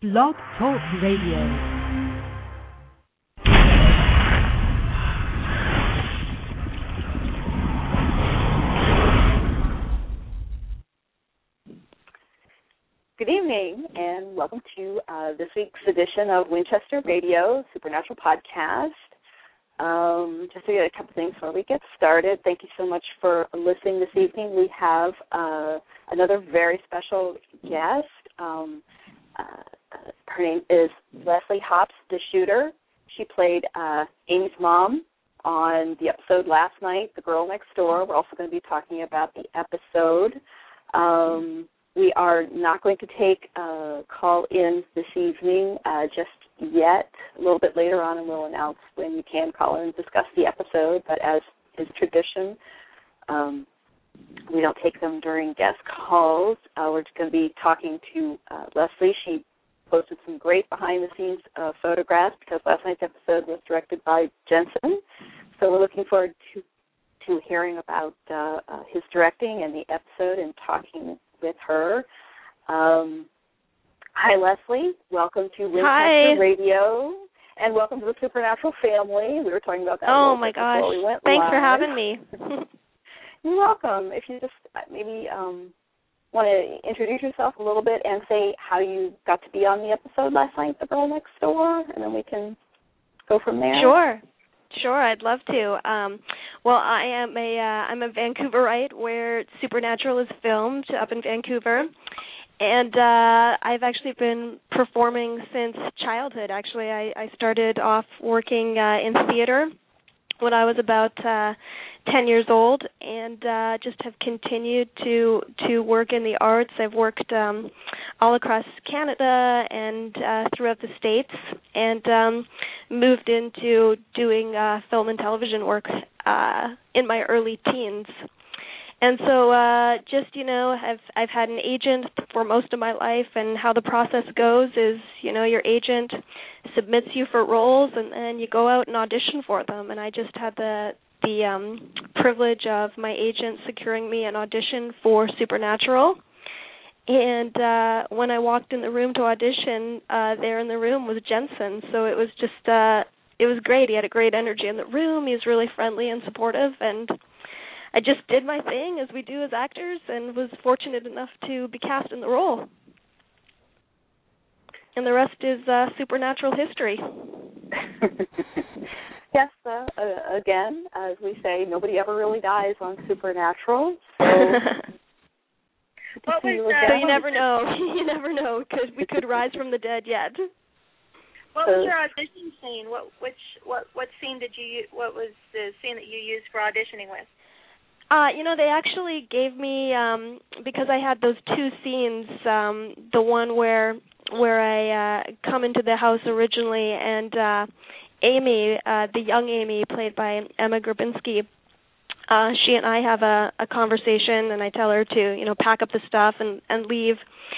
Blog Talk Radio. Good evening, and welcome to this week's edition of Winchester Radio Supernatural Podcast. Just to get a couple things before we get started, thank you so much for listening this evening. We have another very special guest. Her name is Leslie Hops, the shooter. She played Amy's mom on the episode last night, The Girl Next Door. We're also going to be talking about the episode. We are not going to take a call in this evening just yet. A little bit later on, and we'll announce when you can call in and discuss the episode. But as is tradition, we don't take them during guest calls. We're going to be talking to Leslie. She posted some great behind-the-scenes photographs because last night's episode was directed by Jensen. So we're looking forward to hearing about his directing and the episode and talking with her. Hi, Leslie. Welcome to Winchester Radio, and welcome to the Supernatural family. We were talking about that. Oh my gosh! We went Thanks live. for having me. You're welcome. If you just maybe want to introduce yourself a little bit and say how you got to be on the episode last night, The Girl Next Door, and then we can go from there. Sure, I'd love to. Well, I'm a Vancouverite where Supernatural is filmed up in Vancouver, and I've actually been performing since childhood. Actually, I started off working in theater when I was about 10 years old, and just have continued to work in the arts. I've worked all across Canada and throughout the States, and moved into doing film and television work in my early teens. And so I've had an agent for most of my life, and how the process goes is, your agent submits you for roles, and then you go out and audition for them. And I just had the privilege of my agent securing me an audition for Supernatural. And when I walked in the room to audition, there in the room was Jensen. So it was just, it was great. He had a great energy in the room. He was really friendly and supportive. And I just did my thing, as we do as actors, and was fortunate enough to be cast in the role. And the rest is Supernatural history. Yes, again, as we say, nobody ever really dies on Supernatural. So, so you never know. You never know, because we could rise from the dead yet. What was your audition scene? What scene did you? What was the scene that you used for auditioning with? They actually gave me, because I had those two scenes, the one where I come into the house originally, and Amy, the young Amy, played by Emma Grabinski, she and I have a conversation, and I tell her to, pack up the stuff and leave.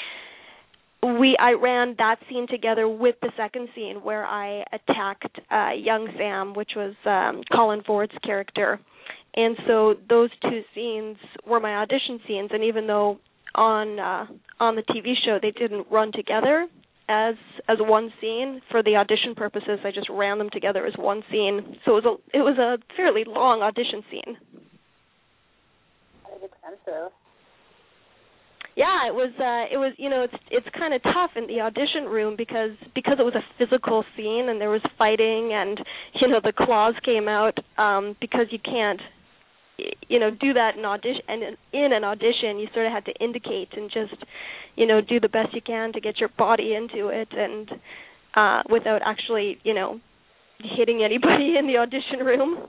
I ran that scene together with the second scene where I attacked young Sam, which was Colin Ford's character. And so those two scenes were my audition scenes, and even though on the TV show they didn't run together as one scene, for the audition purposes I just ran them together as one scene. So it was a fairly long audition scene. That is expensive. Yeah, it was it's kind of tough in the audition room because it was a physical scene and there was fighting, and the claws came out, because you can't do that in audition, and in an audition you sort of had to indicate and just do the best you can to get your body into it, and without actually hitting anybody in the audition room.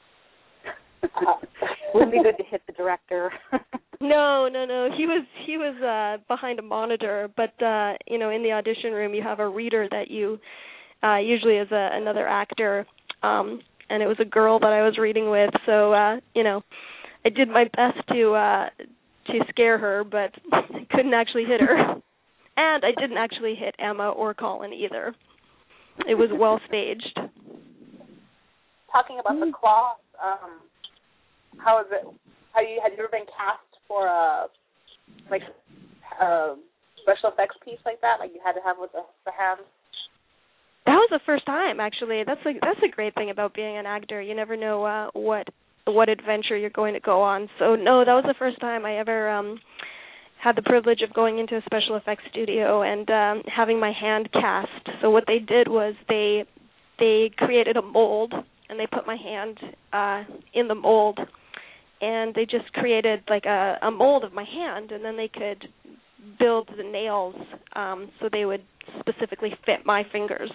Wouldn't be good to hit the director. No. He was behind a monitor, but in the audition room you have a reader that you usually is another actor, and it was a girl that I was reading with, so I did my best to scare her, but I couldn't actually hit her. And I didn't actually hit Emma or Colin either. It was well staged. Talking about the claws, how is it? Have you ever been cast for special effects piece like that, like you had to have with the hands? That was the first time, actually. That's a great thing about being an actor. You never know what adventure you're going to go on. So no, that was the first time I ever had the privilege of going into a special effects studio and having my hand cast. So what they did was they created a mold and they put my hand in the mold, and they just created like a mold of my hand, and then they could build the nails so they would specifically fit my fingers.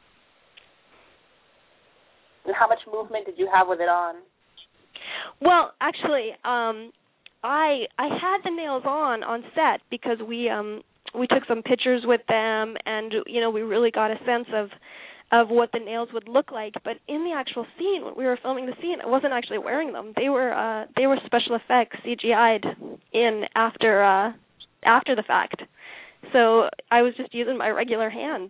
And how much movement did you have with it on? Well, actually, I had the nails on set because we took some pictures with them, and we really got a sense of what the nails would look like. But in the actual scene, when we were filming the scene, I wasn't actually wearing them. They were special effects CGI'd in after the fact. So I was just using my regular hand.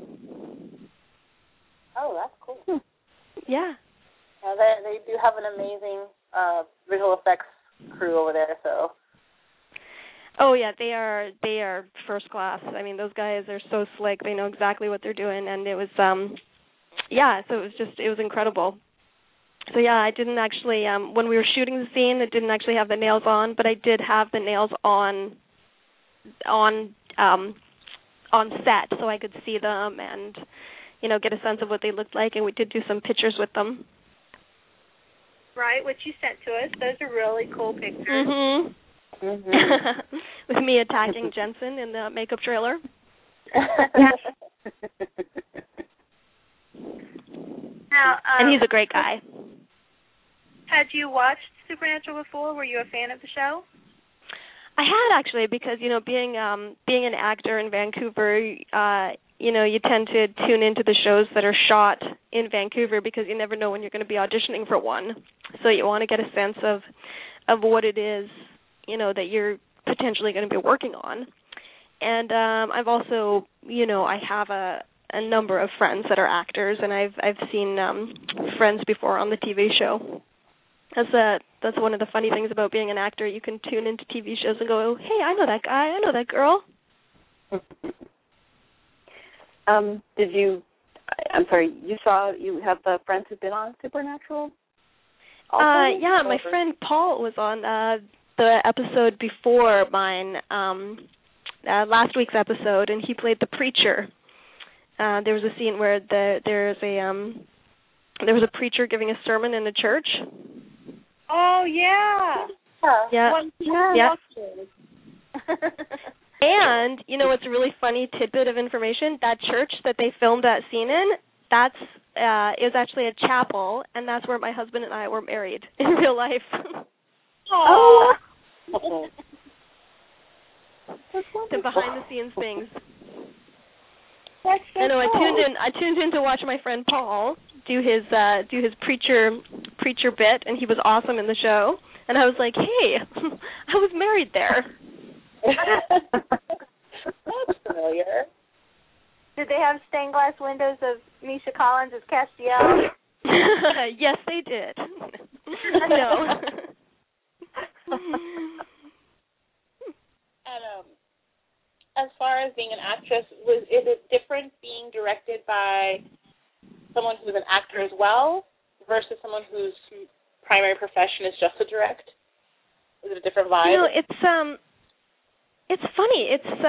Oh, that's cool. Yeah. They do have an amazing visual effects crew over there, so. Oh yeah, they are first class. I mean, those guys are so slick. They know exactly what they're doing, and it was so it was incredible. So yeah, I didn't actually when we were shooting the scene, it didn't actually have the nails on, but I did have the nails on set, so I could see them and get a sense of what they looked like, and we did do some pictures with them. Right, which you sent to us. Those are really cool pictures. Mhm. Mm-hmm. With me attacking Jensen in the makeup trailer. Now, and he's a great guy. Had you watched Supernatural before? Were you a fan of the show? I had, actually, because being an actor in Vancouver, you tend to tune into the shows that are shot in Vancouver because you never know when you're going to be auditioning for one. So you want to get a sense of what it is, that you're potentially going to be working on. And I've also, I have a number of friends that are actors, and I've seen friends before on the TV show. That's one of the funny things about being an actor. You can tune into TV shows and go, hey, I know that guy, I know that girl. I'm sorry, you have friends who've been on Supernatural? Yeah, my friend Paul was on the episode before mine, last week's episode, and he played the preacher. There was a scene where there was a preacher giving a sermon in a church. Oh, yeah. Yeah. Yeah. And, what's a really funny tidbit of information? That church that they filmed that scene in, is actually a chapel, and that's where my husband and I were married in real life. Oh. The behind-the-scenes things. That's so I cool. I tuned in to watch my friend Paul do his preacher bit, and he was awesome in the show. And I was like, hey, I was married there. That's familiar. Did they have stained glass windows of Misha Collins as Castiel? Yes, they did. No. And as far as being an actress, is it different being directed by someone who's an actor as well versus someone whose primary profession is just to direct? Is it a different vibe? It's funny.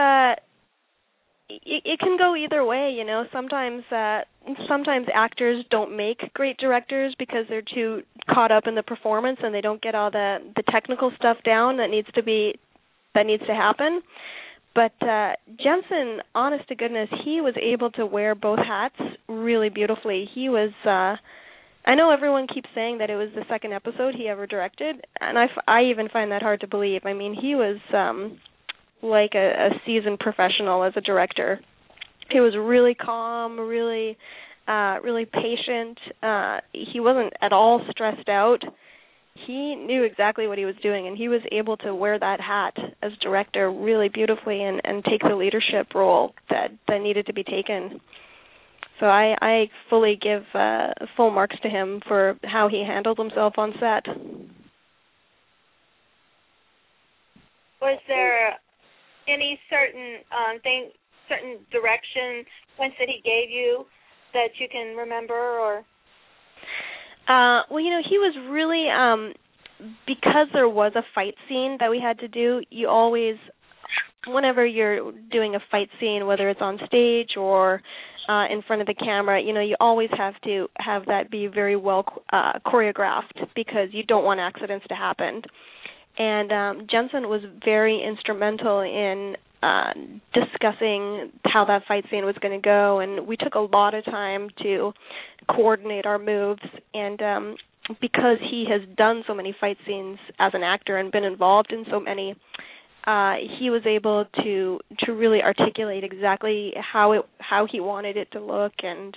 It can go either way, Sometimes actors don't make great directors because they're too caught up in the performance and they don't get all the technical stuff down that needs to happen. But Jensen, honest to goodness, he was able to wear both hats really beautifully. He was, I know everyone keeps saying that it was the second episode he ever directed, and I even find that hard to believe. I mean, he was like a seasoned professional as a director. He was really calm, really patient. He wasn't at all stressed out. He knew exactly what he was doing, and he was able to wear that hat as director really beautifully and take the leadership role that needed to be taken. So I fully give full marks to him for how he handled himself on set. Was there any certain certain direction, points that he gave you that you can remember, or? Well, he was really, because there was a fight scene that we had to do, you always, whenever you're doing a fight scene, whether it's on stage or in front of the camera, you always have to have that be very well choreographed because you don't want accidents to happen. And Jensen was very instrumental in discussing how that fight scene was going to go, and we took a lot of time to coordinate our moves. And because he has done so many fight scenes as an actor and been involved in so many, he was able to really articulate exactly how he wanted it to look, and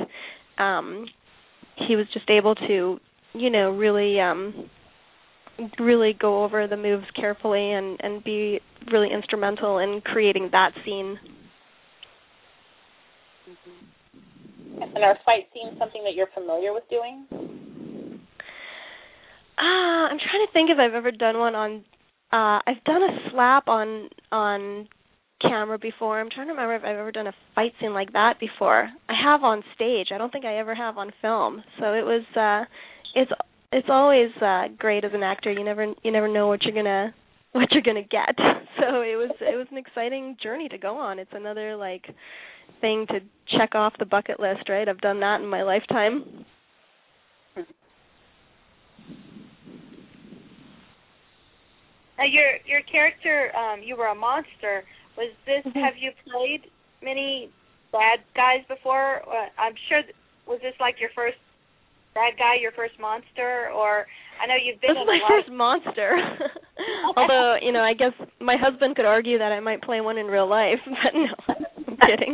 he was just able to really go over the moves carefully and be really instrumental in creating that scene. And are fight scenes something that you're familiar with doing? I'm trying to think if I've ever done one on. I've done a slap on camera before. I'm trying to remember if I've ever done a fight scene like that before. I have on stage. I don't think I ever have on film. So it was. It's always great as an actor. You never know what you're gonna get. So it was an exciting journey to go on. It's another thing to check off the bucket list, right? I've done that in my lifetime. Your character, you were a monster. Was this? Mm-hmm. Have you played many bad guys before? I'm sure. Was this like your first bad guy, your first monster, or I know you've been. This is my first monster. Although, I guess my husband could argue that I might play one in real life, but no, I'm kidding.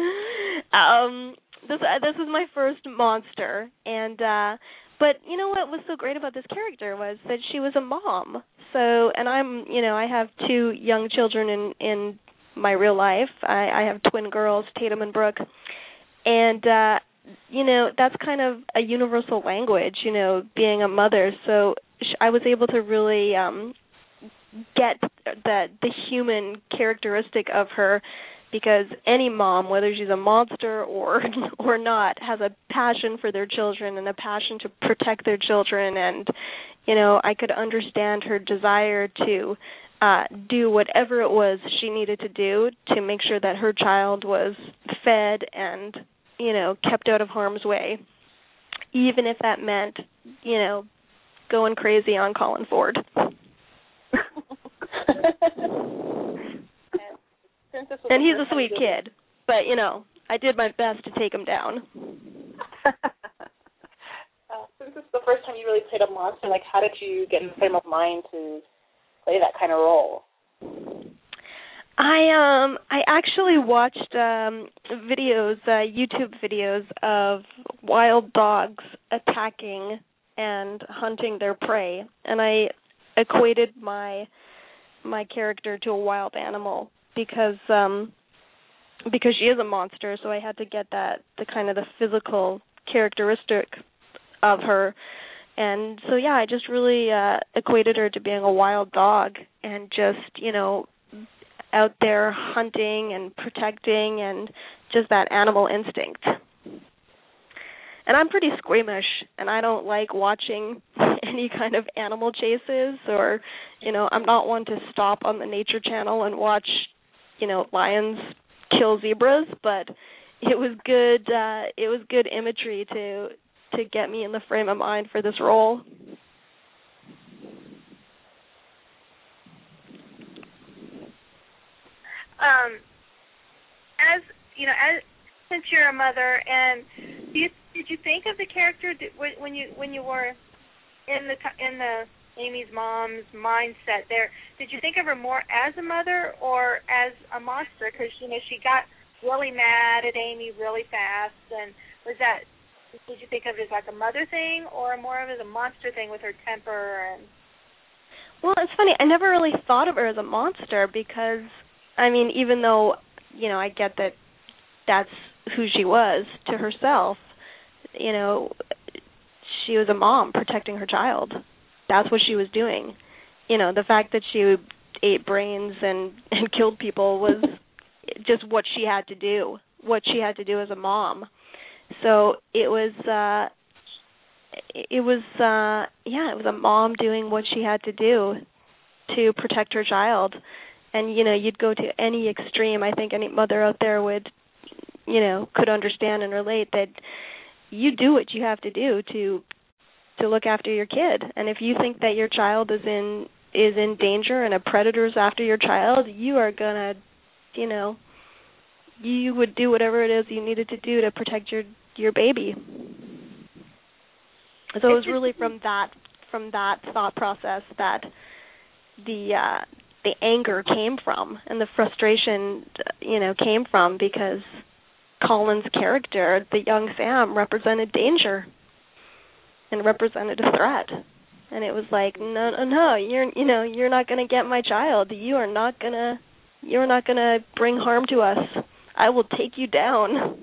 This is my first monster, and but what was so great about this character was that she was a mom. So, and I'm, I have 2 young children in my real life. I have twin girls, Tatum and Brooke, and that's kind of a universal language, being a mother. So I was able to really get the human characteristic of her, because any mom, whether she's a monster or not, has a passion for their children and a passion to protect their children. And, I could understand her desire to do whatever it was she needed to do to make sure that her child was fed and kept out of harm's way, even if that meant, going crazy on Colin Ford. And he's a sweet kid, but, I did my best to take him down. Since this is the first time you really played a monster, how did you get in the frame of mind to play that kind of role? I actually watched videos, YouTube videos of wild dogs attacking and hunting their prey, and I equated my character to a wild animal because she is a monster. So I had to get the physical characteristic of her, and so I just really equated her to being a wild dog and just out there hunting and protecting and just that animal instinct. And I'm pretty squeamish, and I don't like watching any kind of animal chases, or, I'm not one to stop on the Nature Channel and watch, lions kill zebras, but it was good imagery to get me in the frame of mind for this role. Since you're a mother, and did you think of the character when you were in the Amy's mom's mindset there? Did you think of her more as a mother or as a monster? Because she got really mad at Amy really fast, and did you think of it as like a mother thing or more of it as a monster thing with her temper? And well, it's funny. I never really thought of her as a monster because, even though I get that that's who she was to herself, she was a mom protecting her child. That's what she was doing. The fact that she ate brains and killed people was just what she had to do, as a mom. So it was a mom doing what she had to do to protect her child. And, you'd go to any extreme. I think any mother out there would, could understand and relate that you do what you have to do to look after your kid. And if you think that your child is in danger and a predator's after your child, you are going to, you would do whatever it is you needed to do to protect your baby. So it was really from that thought process that the anger came from, and the frustration, came from, because Colin's character, the young Sam, represented danger and represented a threat. And it was like, no, you're not going to get my child. You're not going to bring harm to us. I will take you down.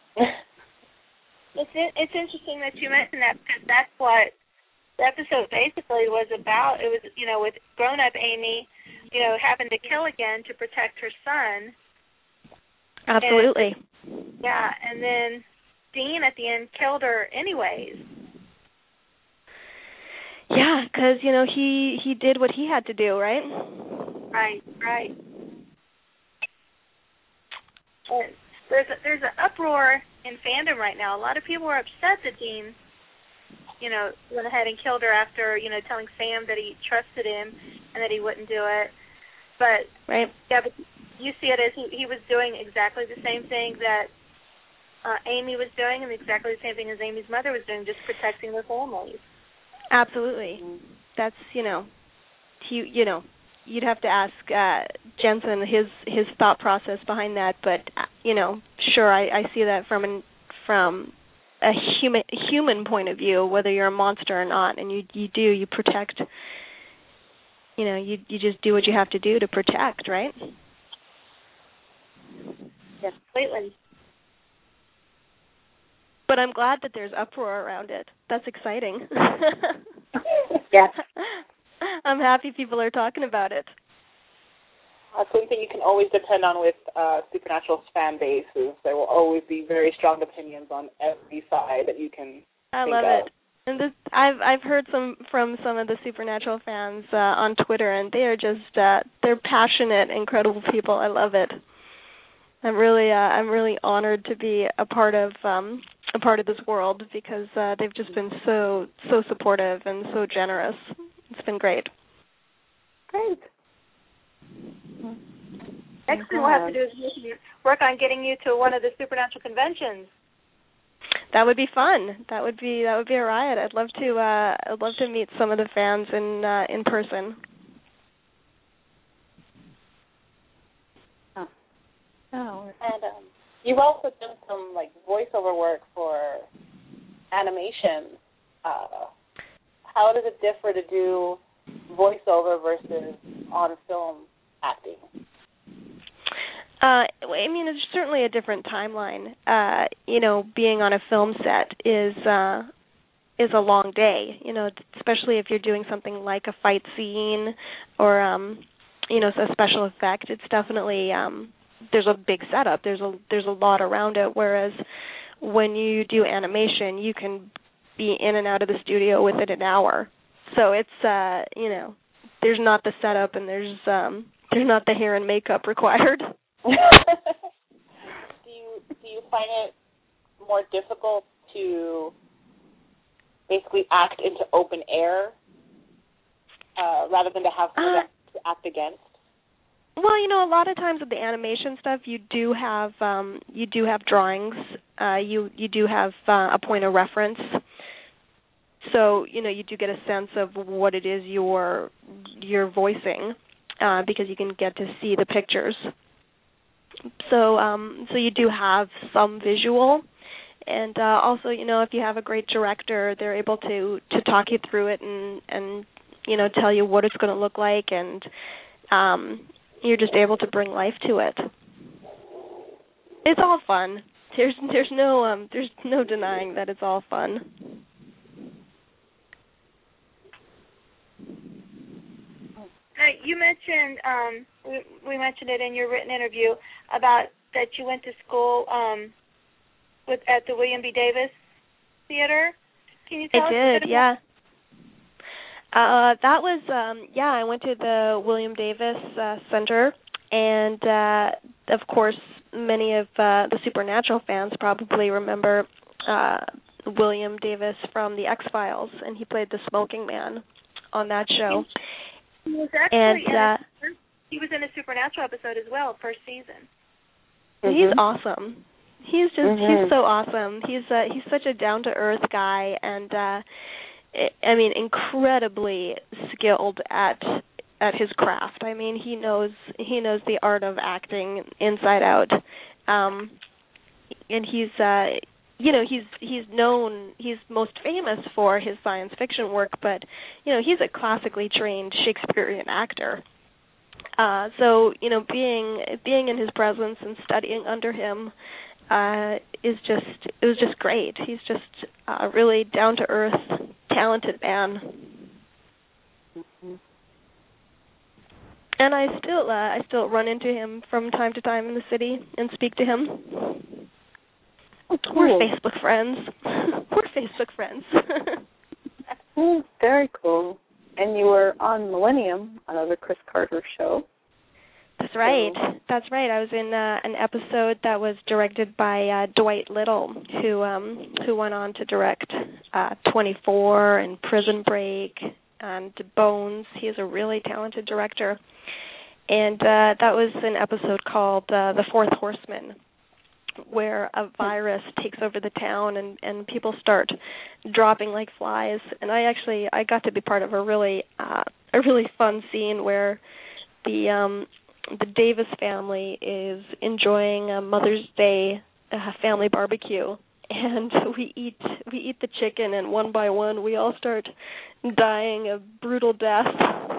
It's interesting that you mentioned that, because that's what the episode basically was about. It was, with grown-up Amy, having to kill again to protect her son. Absolutely. And then Dean at the end killed her anyways. Yeah, because, he did what he had to do, right? Right. And there's an uproar in fandom right now. A lot of people are upset that Dean, went ahead and killed her after, telling Sam that he trusted him and that he wouldn't do it. But right. Yeah, but you see it as he was doing exactly the same thing that Amy was doing, and exactly the same thing as Amy's mother was doing, just protecting their families. Absolutely. That's, you'd have to ask Jensen his thought process behind that, but sure, I see that from a human point of view, whether you're a monster or not, and you protect. You just do what you have to do to protect, right? Yes, completely. But I'm glad that there's uproar around it. That's exciting. Yes. I'm happy people are talking about it. That's one thing you can always depend on with Supernatural's fan base is there will always be very strong opinions on every side that you can think love of. it. And I've heard from some of the Supernatural fans on Twitter, and they are just they're passionate, incredible people. I love it. I'm really honored to be a part of this world, because they've just been so supportive and so generous. It's been great. Great. Next thing we'll have to do is work on getting you to one of the Supernatural conventions. That would be fun. That would be a riot. I'd love to meet some of the fans in person. Oh. And you've also done some voiceover work for animation. How does it differ to do voiceover versus on film acting? It's certainly a different timeline. Being on a film set is a long day. Especially if you're doing something like a fight scene or a special effect. It's definitely there's a big setup. There's a lot around it. Whereas when you do animation, you can be in and out of the studio within an hour. So it's there's not the setup, and there's not the hair and makeup required. Do you find it more difficult to basically act into open air rather than to have to act against? Well, a lot of times with the animation stuff, you do have drawings. You do have a point of reference. So you do get a sense of what it is you're voicing because you can get to see the pictures. So you do have some visual, and also if you have a great director, they're able to talk you through it and tell you what it's going to look like, and you're just able to bring life to it. It's all fun. There's no denying that it's all fun. You mentioned, we mentioned it in your written interview about that you went to school at the William B. Davis Theater. Can you tell us a bit about yeah. That was, I went to the William Davis Center, and of course, many of the Supernatural fans probably remember William Davis from The X-Files, and he played the Smoking Man on that show. He was actually he was in a Supernatural episode as well, first season. He's awesome. He's he's so awesome. He's such a down-to-earth guy, and I mean, incredibly skilled at his craft. I mean, he knows the art of acting inside out. And he's he's most famous for his science fiction work, but he's a classically trained Shakespearean actor. So being in his presence and studying under him it was just great. He's just a really down to earth, talented man. And I still run into him from time to time in the city and speak to him. Oh, cool. We're Facebook friends. We're Facebook friends. Very cool. And you were on Millennium, another Chris Carter show. That's right. That's right. I was in an episode that was directed by Dwight Little, who went on to direct 24 and Prison Break and Bones. He's a really talented director. And that was an episode called The Fourth Horseman, where a virus takes over the town and people start dropping like flies. And I got to be part of a really fun scene where the Davis family is enjoying a Mother's Day family barbecue, and we eat the chicken, and one by one we all start dying a brutal death.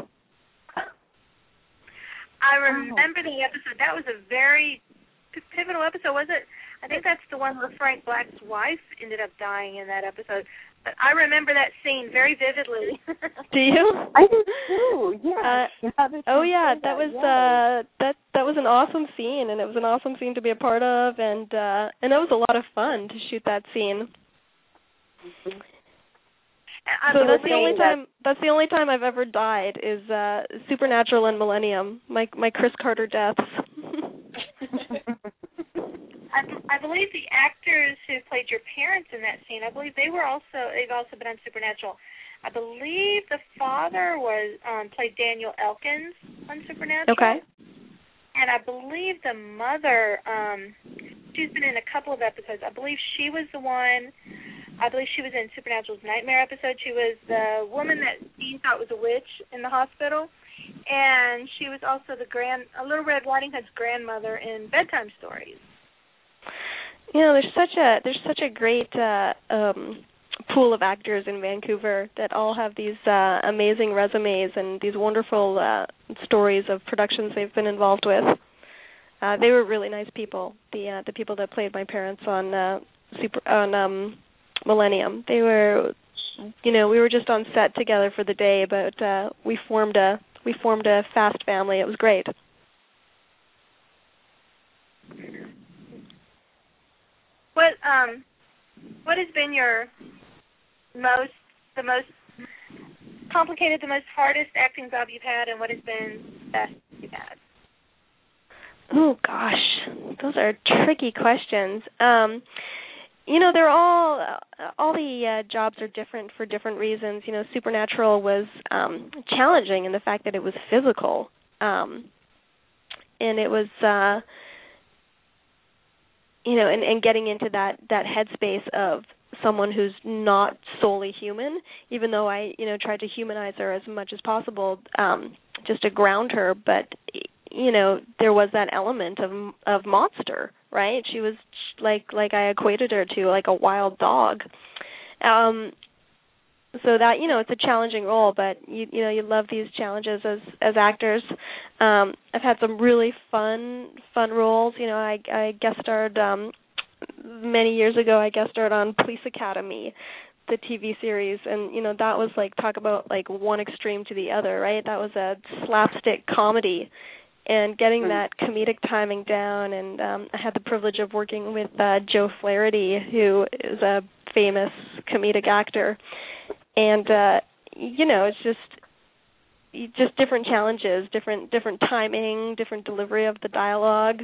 I remember the episode. That was a very pivotal episode, was it? I think that's the one where Frank Black's wife ended up dying in that episode. But I remember that scene very vividly. Do you? I do too. Yeah. That was an awesome scene, and it was an awesome scene to be a part of, and it was a lot of fun to shoot that scene. Mm-hmm. So that's the only time I've ever died is Supernatural and Millennium, my Chris Carter deaths. I believe the actors who played your parents in that scene, I believe they've also been on Supernatural. I believe the father played Daniel Elkins on Supernatural. Okay. And I believe the mother, she's been in a couple of episodes. I believe she was in Supernatural's Nightmare episode. She was the woman that Dean thought was a witch in the hospital. And she was also Little Red Riding Hood's grandmother in Bedtime Stories. There's such a great pool of actors in Vancouver that all have these amazing resumes and these wonderful stories of productions they've been involved with. They were really nice people. The people that played my parents on Millennium. They were, we were just on set together for the day, but we formed a fast family. It was great. What has been the most complicated, the most hardest acting job you've had, and what has been the best you've had? Oh gosh, those are tricky questions. They're all the jobs are different for different reasons. Supernatural was challenging in the fact that it was physical, and it was and getting into that headspace of someone who's not solely human, even though I tried to humanize her as much as possible, just to ground her, but there was that element of monster, right? She was like I equated her to like a wild dog. So that it's a challenging role, but you love these challenges as actors. I've had some really fun roles. I guest starred many years ago. I guest starred on Police Academy, the TV series, and that was like, talk about like one extreme to the other, right? That was a slapstick comedy, and getting that comedic timing down. And I had the privilege of working with Joe Flaherty, who is a famous comedic actor, and it's just different challenges, different timing, different delivery of the dialogue.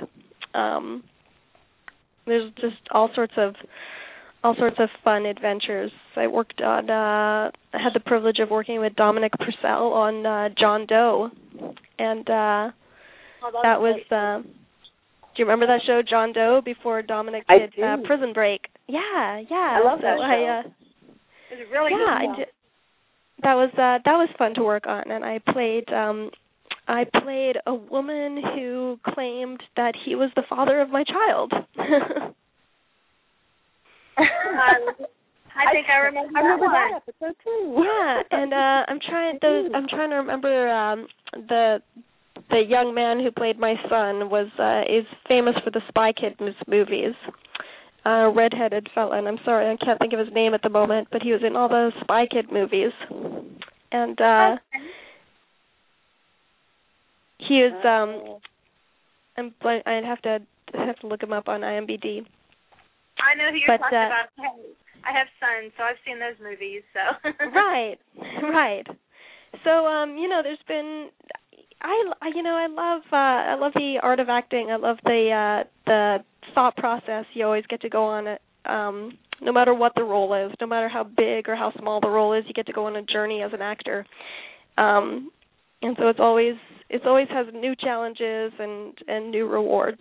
There's just all sorts of fun adventures. I had the privilege of working with Dominic Purcell on John Doe, and that was. Do you remember that show, John Doe, before Dominic did Prison Break? Yeah. I love that show. It was really good. That was fun to work on, and I played a woman who claimed that he was the father of my child. I think I remember that episode too. Yeah, and I'm trying to remember the young man who played my son is famous for the Spy Kids movies. Redheaded fella, and I'm sorry, I can't think of his name at the moment, but he was in all the Spy Kid movies. And he was I'd have to look him up on IMDb. I know who you're talking about. I have sons, so I've seen those movies. So Right. So there's been I love the art of acting. I love the thought process you always get to go on it. No matter what the role is, no matter how big or how small the role is, you get to go on a journey as an actor. And so it always has new challenges and new rewards.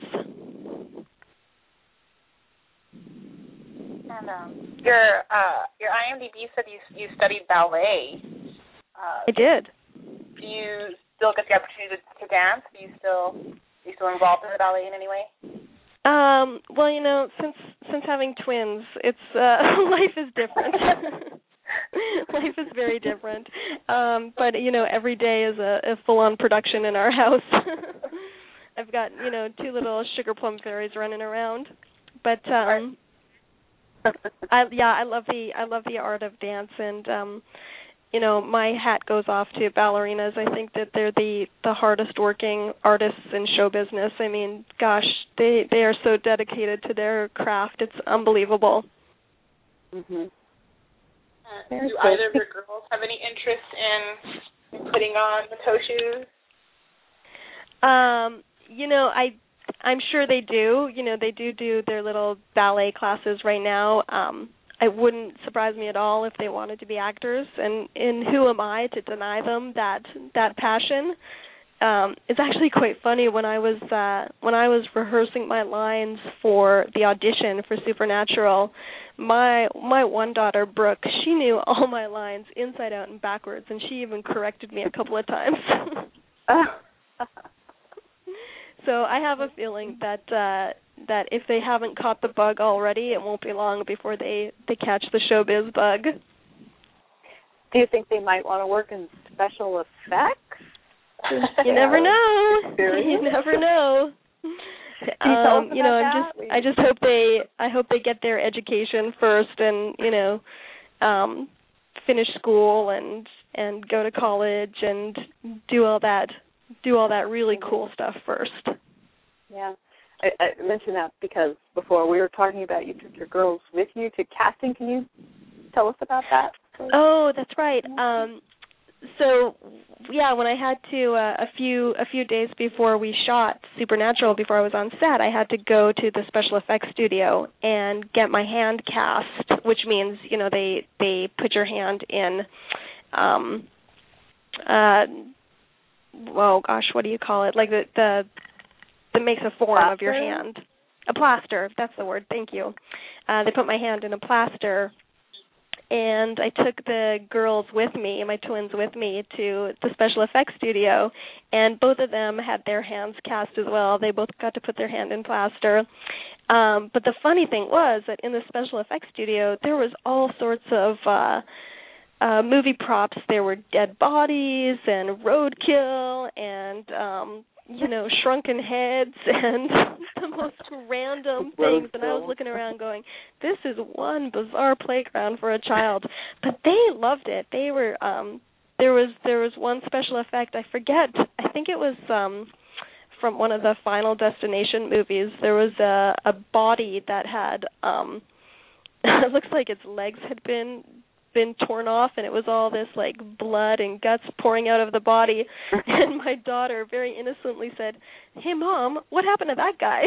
And your IMDb said you studied ballet. I did. Do you still get the opportunity to dance? Are you still involved in the ballet in any way? Well, since having twins, it's life is different. Life is very different. But every day is a full-on production in our house. I've got two little sugar plum fairies running around. But I love the art of dance, and my hat goes off to ballerinas. I think that they're the hardest working artists in show business. I mean, gosh, they are so dedicated to their craft. It's unbelievable. Mm-hmm. Do either of your girls have any interest in putting on the toe shoes? I'm sure they do. They do their little ballet classes right now. It wouldn't surprise me at all if they wanted to be actors, and who am I to deny them that passion? It's actually quite funny when I was rehearsing my lines for the audition for Supernatural. My one daughter, Brooke, she knew all my lines inside out and backwards, and she even corrected me a couple of times. So I have a feeling that if they haven't caught the bug already, it won't be long before they catch the showbiz bug. Do you think they might want to work in special effects? You never know. You never know. I just hope they get their education first, and finish school and go to college and do all that really cool stuff first. Yeah. I mentioned that because before we were talking about you took your girls with you to casting. Can you tell us about that? Oh, that's right. So, when I had to a few days before we shot Supernatural, before I was on set, I had to go to the special effects studio and get my hand cast, which means they put your hand in what do you call it? Like the that makes a form plaster? Of your hand. A plaster, that's the word, thank you. They put my hand in a plaster, and I took the girls with me, my twins with me, to the special effects studio, and both of them had their hands cast as well. They both got to put their hand in plaster. But the funny thing was that in the special effects studio, there was all sorts of movie props. There were dead bodies and roadkill and shrunken heads and the most random things. And I was looking around going, this is one bizarre playground for a child. But they loved it. They were there was one special effect, I forget. I think it was from one of the Final Destination movies. There was a body that had it looks like its legs had been torn off, and it was all this like blood and guts pouring out of the body. And my daughter very innocently said, "Hey Mom, what happened to that guy?"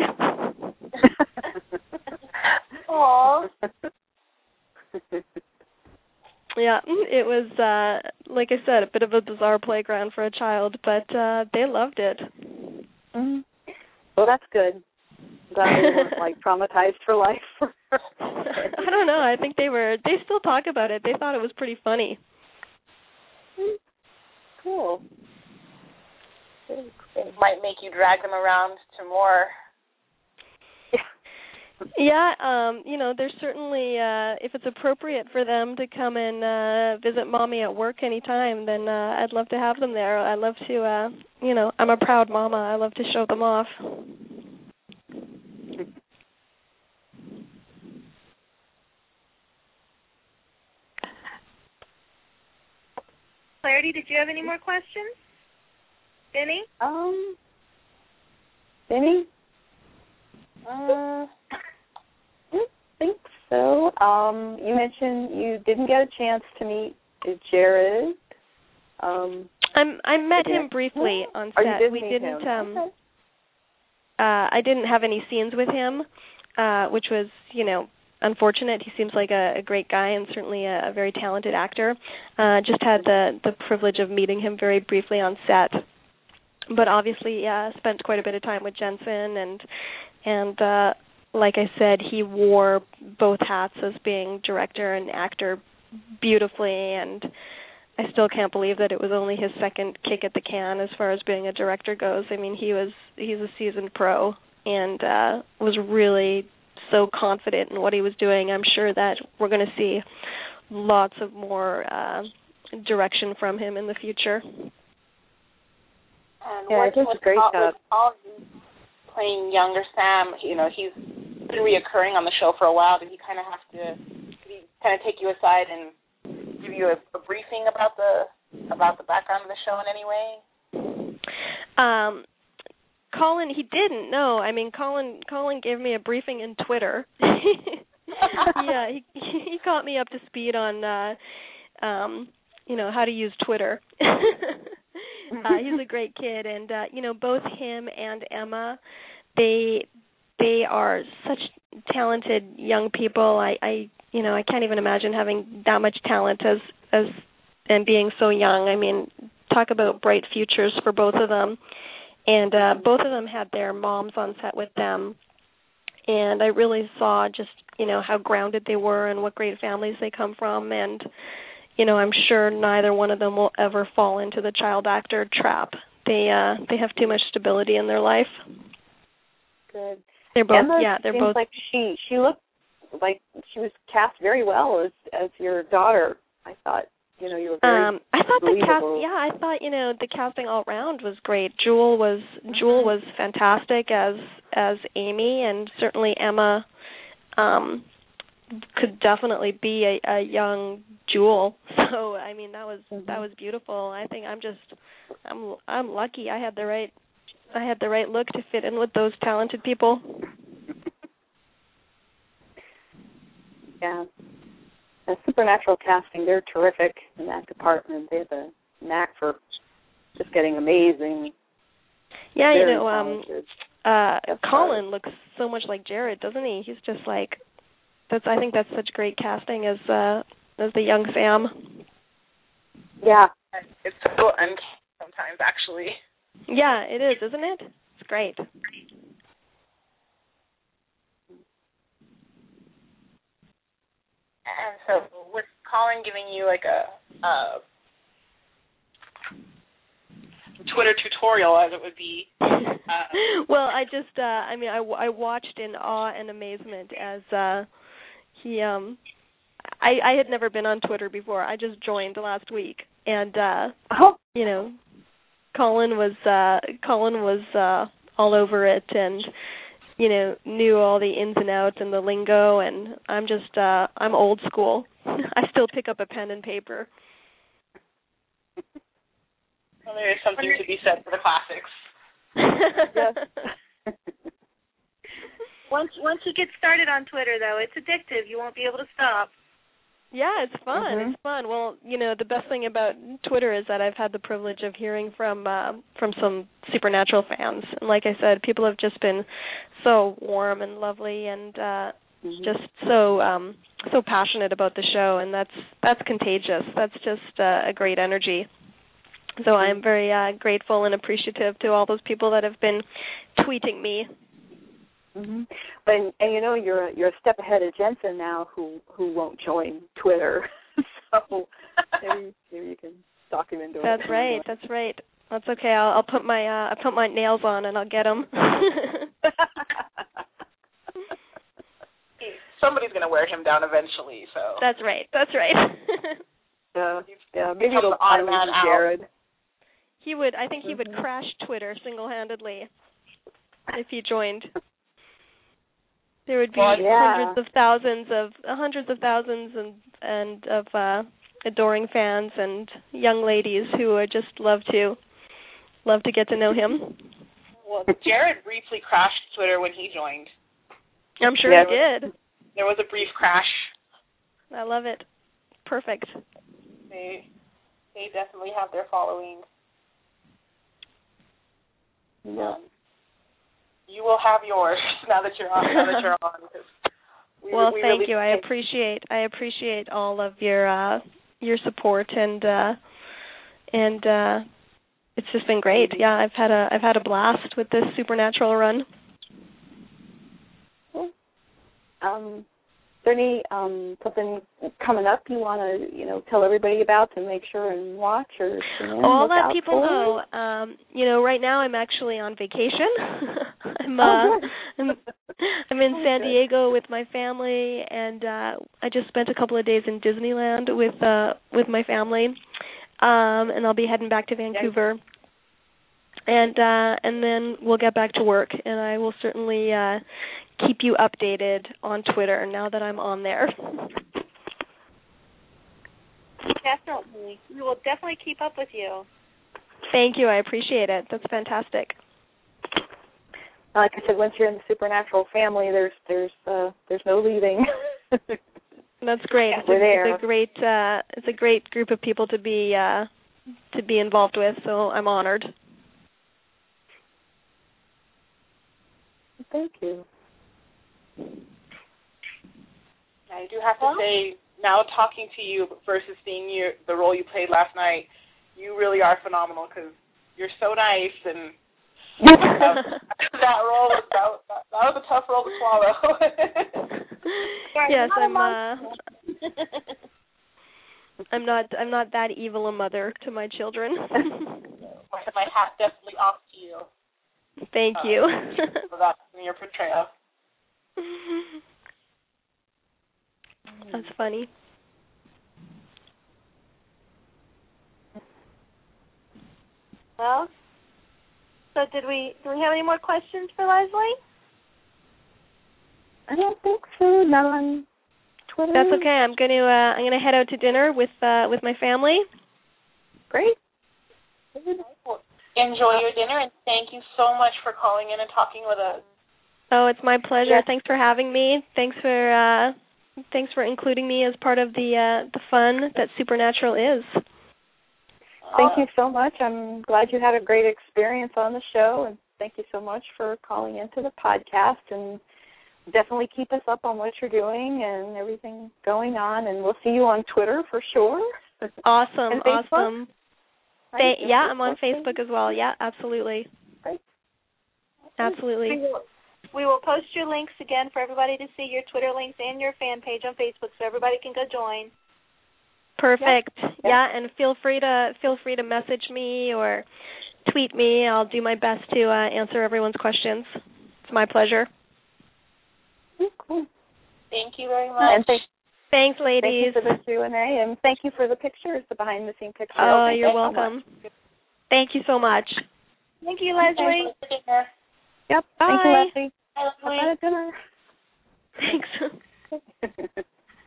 Aww. Yeah, it was like I said, a bit of a bizarre playground for a child, but they loved it. Mm-hmm. Well, that's good. Glad they weren't like traumatized for life. I don't know. I think they still talk about it. They thought it was pretty funny. Cool. It might make you drag them around to more. Yeah, there's certainly, if it's appropriate for them to come and visit Mommy at work anytime, then I'd love to have them there. I'd love to, I'm a proud mama. I love to show them off. Clarity, did you have any more questions? Benny? Benny? I don't think so. You mentioned you didn't get a chance to meet Jared. I met him briefly on set. We didn't. Okay. I didn't have any scenes with him, which was, unfortunate. He seems like a great guy and certainly a very talented actor. Just had the privilege of meeting him very briefly on set. But obviously, spent quite a bit of time with Jensen, and like I said, he wore both hats as being director and actor beautifully, and I still can't believe that it was only his second kick at the can as far as being a director goes. I mean, he's a seasoned pro and was really so confident in what he was doing. I'm sure that we're going to see lots of more direction from him in the future. And yeah, working with Colin playing younger Sam, he's been reoccurring on the show for a while. Did he kind of take you aside and give you a briefing about the background of the show in any way? Colin, he didn't. No, I mean Colin gave me a briefing in Twitter. Yeah, he caught me up to speed on how to use Twitter. He's a great kid, and both him and Emma, they are such talented young people. I can't even imagine having that much talent as and being so young. I mean, talk about bright futures for both of them. And both of them had their moms on set with them, and I really saw just how grounded they were and what great families they come from, and I'm sure neither one of them will ever fall into the child actor trap. They have too much stability in their life. Good. They're both Emma they're seems both like she looked like she was cast very well as your daughter. I thought you were very I thought believable. I thought the casting all around was great. Jewel was fantastic as Amy, and certainly Emma could definitely be a young Jewel. So I mean that was beautiful. I think I'm lucky. I had the right look to fit in with those talented people. Yeah. And Supernatural casting, they're terrific in that department. They have a knack for just getting amazing. Yeah, talented. Colin looks so much like Jared, doesn't he? He's just like I think that's such great casting as the young Sam. Yeah. It's so uncanny sometimes, actually. Yeah, it is, isn't it? It's great. And so with Colin giving you like a Twitter tutorial, as it would be. Well, I just, I watched in awe and amazement as he, I had never been on Twitter before. I just joined last week, and you know, Colin was all over it, and you know, knew all the ins and outs and the lingo, and I'm just I'm old school. I still pick up a pen and paper. Well, there is something to be said for the classics. Yes. Once you get started on Twitter, though, it's addictive. You won't be able to stop. Yeah, it's fun. Mm-hmm. It's fun. Well, you know, the best thing about Twitter is that I've had the privilege of hearing from some Supernatural fans. And like I said, people have just been so warm and lovely and just so passionate about the show, and that's contagious. That's just a great energy. So I'm very grateful and appreciative to all those people that have been tweeting me. Mm-hmm. And you know, you're a step ahead of Jensen now, who won't join Twitter. So maybe you can talk him into it. That's right. That's okay. I'll put my nails on and I'll get them. Somebody's gonna wear him down eventually. So that's right. Yeah. Maybe it'll finally be Jared. I think he would crash Twitter single-handedly if he joined. There would be hundreds of thousands and of adoring fans and young ladies who would just love to get to know him. Well, Jared briefly crashed Twitter when he joined. I'm sure he did. There was a brief crash. I love it. Perfect. They definitely have their following. Yeah. You will have yours now that you're on. Well, thank you. I appreciate all of your support and it's just been great. Yeah, I've had a blast with this Supernatural run. Is there any something coming up you want to tell everybody about to make sure and watch or all that people know? Right now I'm actually on vacation. I'm in San Diego with my family, and I just spent a couple of days in Disneyland with my family, and I'll be heading back to Vancouver, and then we'll get back to work, and I will certainly keep you updated on Twitter now that I'm on there. Definitely. We will definitely keep up with you. Thank you. I appreciate it. That's fantastic. Like I said, once you're in the Supernatural family, there's no leaving. That's great. It's a great group of people to be involved with. So I'm honored. Thank you. I do have to say, now talking to you versus seeing the role you played last night, you really are phenomenal because you're so nice, and that role that was a tough role to swallow. Yes, I'm not that evil a mother to my children. My hat definitely off to you. Thank you. For that in your portrayal. That's funny. Well, so do we have any more questions for Leslie? I don't think so. Not on Twitter. That's okay. I'm gonna head out to dinner with my family. Great. Enjoy your dinner, and thank you so much for calling in and talking with us. Oh, it's my pleasure. Yes. Thanks for having me. Thanks for including me as part of the fun that Supernatural is. Thank you so much. I'm glad you had a great experience on the show, and thank you so much for calling into the podcast. And definitely keep us up on what you're doing and everything going on, and we'll see you on Twitter for sure. Awesome, awesome. Yeah, I'm on Facebook as well. Yeah, absolutely. Great. Absolutely. We will post your links again for everybody to see, your Twitter links and your fan page on Facebook, so everybody can go join. Perfect. Yeah, and feel free to message me or tweet me. I'll do my best to answer everyone's questions. It's my pleasure. Cool. Thank you very much. And Thanks, ladies. Thank you for the Q&A, and thank you for the pictures, the behind-the-scenes pictures. Oh, you're welcome. Thank you so much. Thank you, Leslie. Yep. Bye. Thank you, Leslie. Bye, Have fun at dinner. Thanks.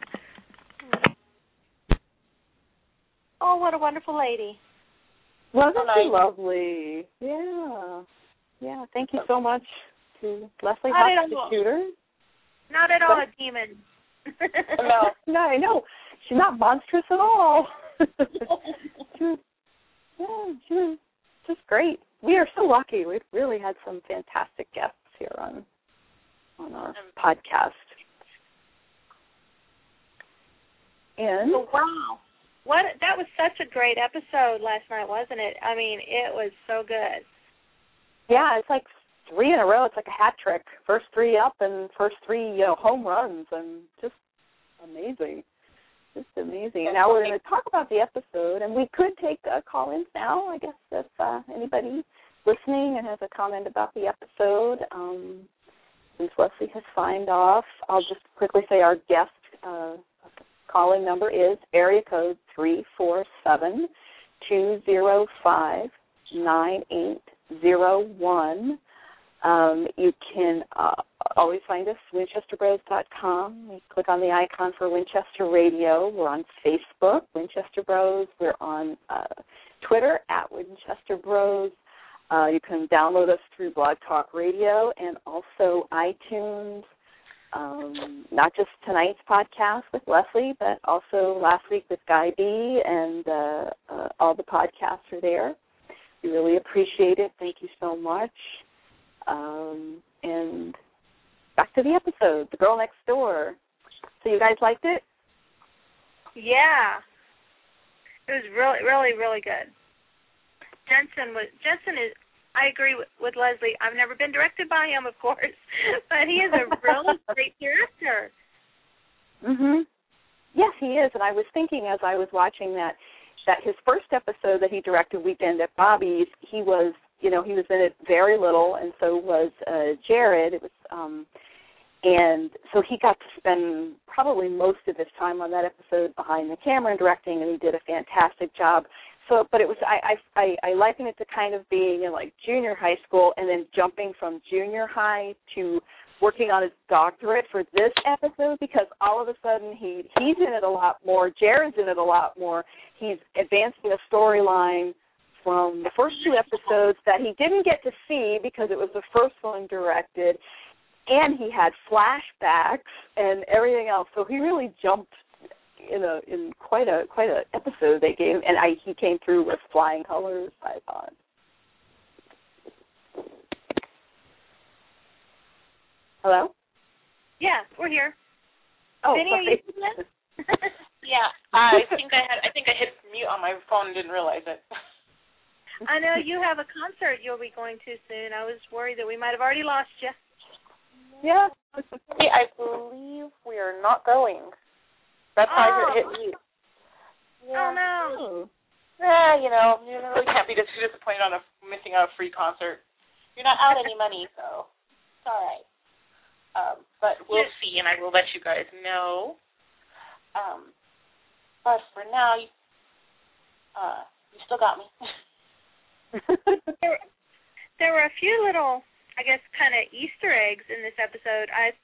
Oh, what a wonderful lady. Wasn't she lovely? Yeah. Yeah, thank you so much to Leslie Hops, the shooter. Not at all a demon. No, I know. She's not monstrous at all. she was just great. We are so lucky. We've really had some fantastic guests here on our podcast. And wow. That was such a great episode last night, wasn't it? I mean, it was so good. Yeah, it's like 3 in a row. It's like a hat trick. First 3 up and first 3, home runs, and just amazing. Just amazing. Now we're going to talk about the episode, and we could take call-ins now, I guess, if anybody listening and has a comment about the episode. Since Leslie has signed off, I'll just quickly say our guest call-in number is area code 347-205-9801. You can always find us WinchesterBros.com. You click on the icon for Winchester Radio. We're on Facebook, Winchester Bros. We're on Twitter at Winchester Bros. You can download us through Blog Talk Radio and also iTunes. Not just tonight's podcast with Leslie, but also last week with Guy B, and all the podcasts are there. We really appreciate it. Thank you so much. And back to the episode, The Girl Next Door. So you guys liked it? Yeah. It was really, really, really good. Jensen is, I agree with Leslie. I've never been directed by him, of course, but he is a really great director. Mhm. Yes, he is. And I was thinking as I was watching that his first episode that he directed, Weekend at Bobby's, he was in it very little, and so was Jared. It was, and so he got to spend probably most of his time on that episode behind the camera and directing, and he did a fantastic job. So, but it was I liken it to kind of being in like junior high school and then jumping from junior high to working on his doctorate for this episode, because all of a sudden he's in it a lot more. Jared's in it a lot more. He's advancing a storyline from the first 2 episodes that he didn't get to see because it was the first one directed, and he had flashbacks and everything else. So he really jumped in quite a episode they gave, and he came through with flying colors, I thought. Hello? Yeah, we're here. Oh, Vinny, are you still Yeah, I think I hit mute on my phone and didn't realize it. I know you have a concert you'll be going to soon. I was worried that we might have already lost you. Yeah. I believe we are not going. That's why I hit mute. Yeah. Oh, no. You really can't be disappointed on missing out a free concert. You're not out any money, so it's all right. But we'll see, and I will let you guys know. But for now, you still got me. There were a few little, I guess, kind of Easter eggs in this episode.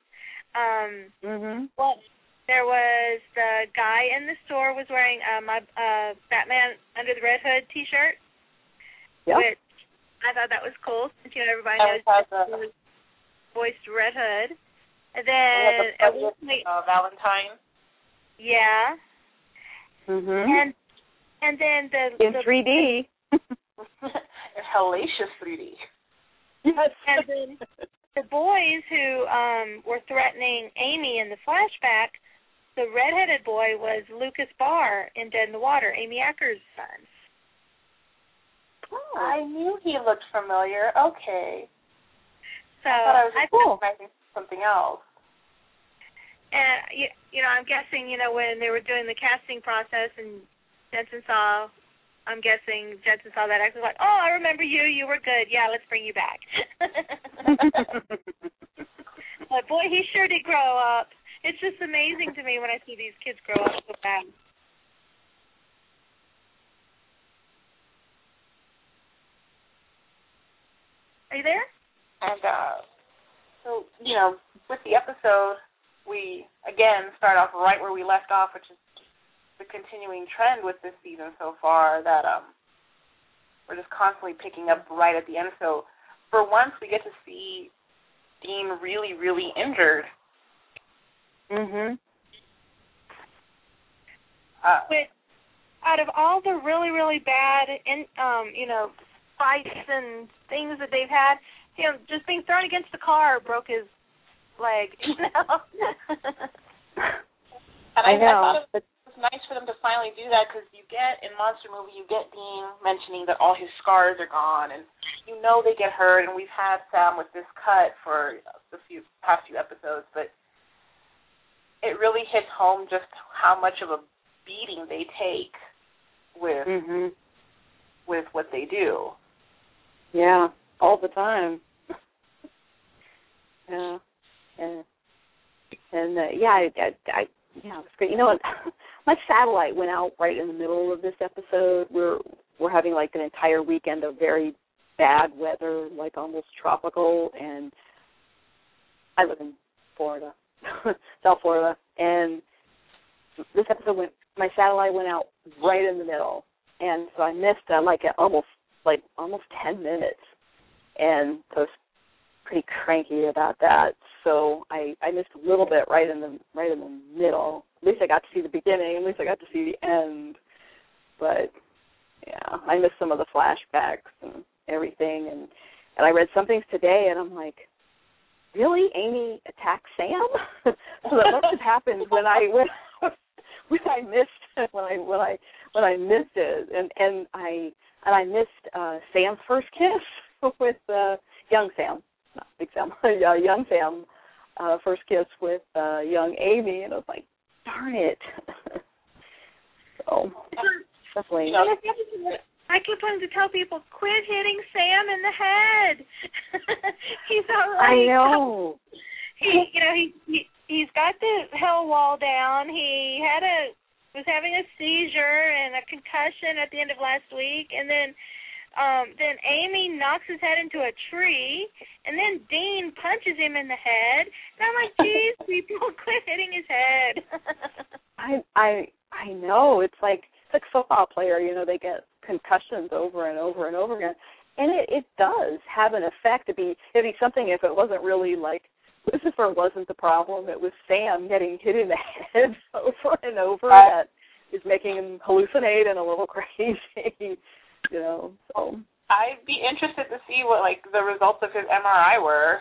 Well, there was the guy in the store was wearing my Batman Under the Red Hood T-shirt, which I thought that was cool, since everybody knows he voiced Red Hood. And then at one point, Valentine. Yeah. And then in 3D. Hellacious 3D. Yes. And then the boys who were threatening Amy in the flashback, the redheaded boy was Lucas Barr in Dead in the Water, Amy Acker's son. Oh. I knew he looked familiar. Okay. So I thought I was recognizing something else. And I'm guessing, when they were doing the casting process and Jensen saw that actor, like, oh, I remember you. You were good. Yeah, let's bring you back. But boy, he sure did grow up. It's just amazing to me when I see these kids grow up so fast. Are you there? And so, with the episode, we, again, start off right where we left off, which is the continuing trend with this season so far, that we're just constantly picking up right at the end. So for once, we get to see Dean really, really injured. Mhm. But out of all the really, really bad, fights and things that they've had, just being thrown against the car broke his leg. And I know. I thought it was nice for them to finally do that, because you get, in Monster Movie, you get Dean mentioning that all his scars are gone, and they get hurt, and we've had Sam with this cut for the past few episodes, but it really hits home just how much of a beating they take with what they do. Yeah, all the time. Yeah, and it's great. You know what? My satellite went out right in the middle of this episode. We're having like an entire weekend of very bad weather, like almost tropical, and I live in Florida, South Florida, and this episode my satellite went out right in the middle, and so I missed almost 10 minutes, and so I was pretty cranky about that. So I missed a little bit right in the middle. At least I got to see the beginning. At least I got to see the end. But yeah, I missed some of the flashbacks and everything. And I read some things today, and I'm like, really, Amy attacked Sam? So that must have happened when I missed it, and I missed Sam's first kiss with young Sam, not big Sam, young Sam, first kiss with young Amy, and I was like, darn it. So definitely. I keep wanting to tell people, quit hitting Sam in the head. He's already. I know. He's got the hell wall down. He was having a seizure and a concussion at the end of last week, and then Amy knocks his head into a tree, and then Dean punches him in the head. And I'm like, geez, people, quit hitting his head. I know. It's like football player, they get concussions over and over and over again. And it does have an effect. It'd be something if it wasn't really like Lucifer wasn't the problem. It was Sam getting hit in the head over and over that is making him hallucinate and a little crazy, So I'd be interested to see what the results of his MRI were.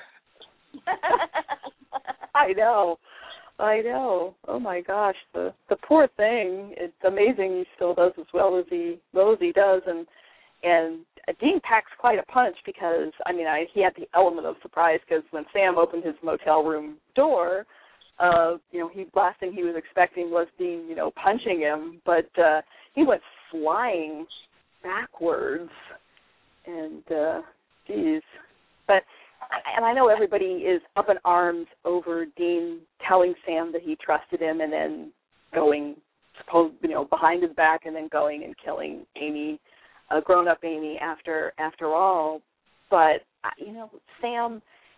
I know. Oh my gosh, the poor thing. It's amazing he still does as well as he does, and Dean packs quite a punch because he had the element of surprise because when Sam opened his motel room door, last thing he was expecting was Dean, punching him, but he went flying backwards, and geez, but. And I know everybody is up in arms over Dean telling Sam that he trusted him and then going, behind his back and then going and killing Amy, grown-up Amy after all. But, Sam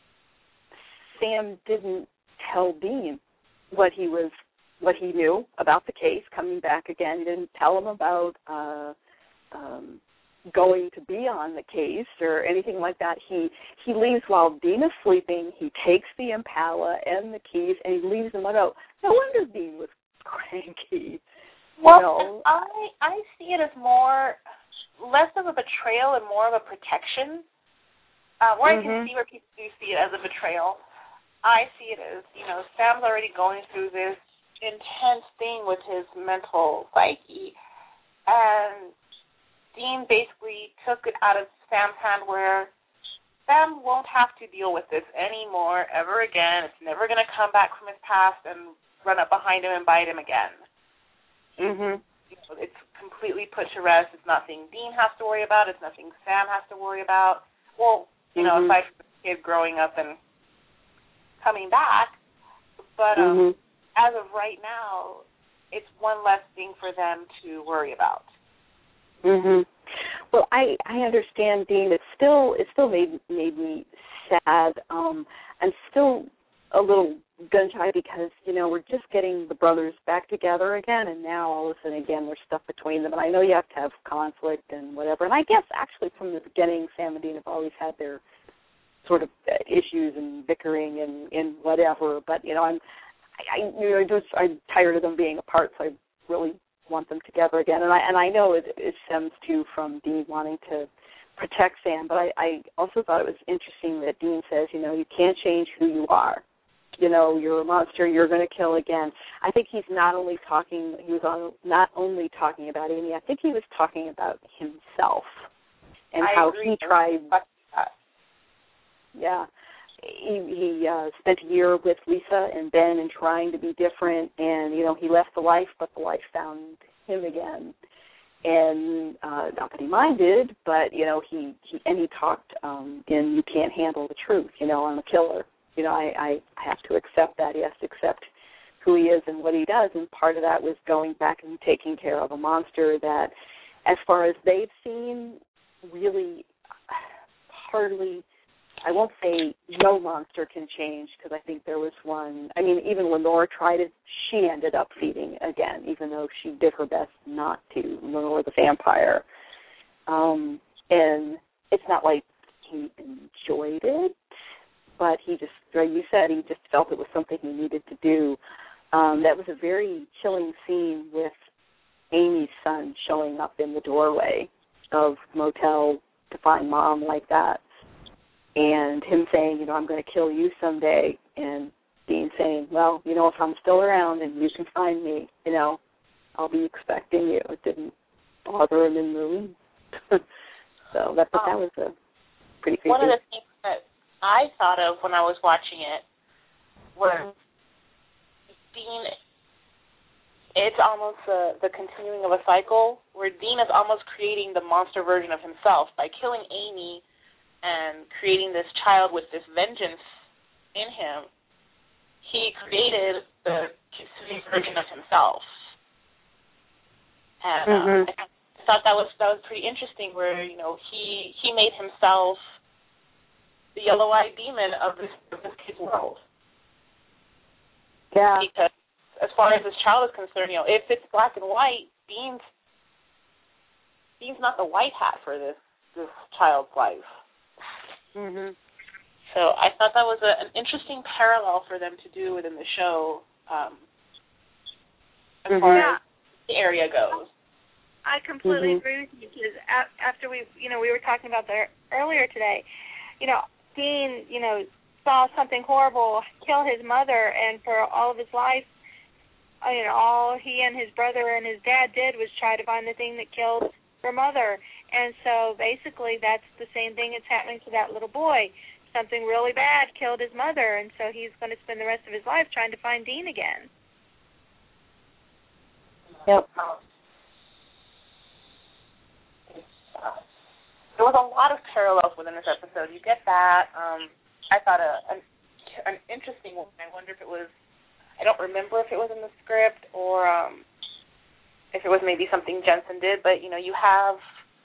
didn't tell Dean what he knew about the case coming back again. He didn't tell him about going to be on the case or anything like that. He leaves while Dean is sleeping. He takes the Impala and the keys and he leaves them alone. No wonder Dean was cranky. Well, I see it as less of a betrayal and more of a protection. Or I can see where people do see it as a betrayal. I see it as, Sam's already going through this intense thing with his mental psyche, and Dean basically took it out of Sam's hand where Sam won't have to deal with this anymore ever again. It's never going to come back from his past and run up behind him and bite him again. It's completely put to rest. It's nothing Dean has to worry about. It's nothing Sam has to worry about. Well, aside from the kid growing up and coming back. But as of right now, it's one less thing for them to worry about. Mhm. Well, I understand, Dean. It still made me sad. I'm still a little gun-shy because, we're just getting the brothers back together again, and now all of a sudden, again, there's stuff between them. And I know you have to have conflict and whatever. And I guess actually from the beginning, Sam and Dean have always had their sort of issues and bickering and whatever. But, I'm tired of them being apart, so I really want them together again. And I know it stems too from Dean wanting to protect Sam, but I also thought it was interesting that Dean says, you can't change who you are. You're a monster, you're going to kill again. I think he was not only talking about Amy, I think he was talking about himself and how he tried. Yeah. He spent a year with Lisa and Ben and trying to be different, and, he left the life, but the life found him again. And not that he minded, but, he talked in You Can't Handle the Truth, I'm a killer. I have to accept that. He has to accept who he is and what he does, and part of that was going back and taking care of a monster that, as far as they've seen, really hardly, I won't say no monster can change, because I think there was one, even Lenore tried it, she ended up feeding again, even though she did her best not to, Lenore the vampire. And it's not like he enjoyed it, but he just, like you said, he just felt it was something he needed to do. That was a very chilling scene with Amy's son showing up in the doorway of motel to find Mom like that. And him saying, I'm going to kill you someday. And Dean saying, well, if I'm still around and you can find me, I'll be expecting you. It didn't bother him in the room. So that was a pretty creepy. One of the things that I thought of when I was watching it was Dean, it's almost the continuing of a cycle where Dean is almost creating the monster version of himself by killing Amy and creating this child with this vengeance in him. He created the Kitsune version of himself. And I thought that was pretty interesting where, he made himself the yellow-eyed demon of this kid's world. Yeah. Because as far as this child is concerned, if it's black and white, Dean's not the white hat for this child's life. Mhm. So I thought that was an interesting parallel for them to do within the show, as far as the area goes. I completely agree with you, because after we were talking about that earlier today, Dean, saw something horrible kill his mother, and for all of his life, all he and his brother and his dad did was try to find the thing that killed her mother. And so basically that's the same thing that's happening to that little boy. Something really bad killed his mother, and so he's going to spend the rest of his life trying to find Dean again. Yep. There was a lot of parallels within this episode. You get that. I thought an interesting one. I wonder if it was, I don't remember if it was in the script or if it was maybe something Jensen did, but, you have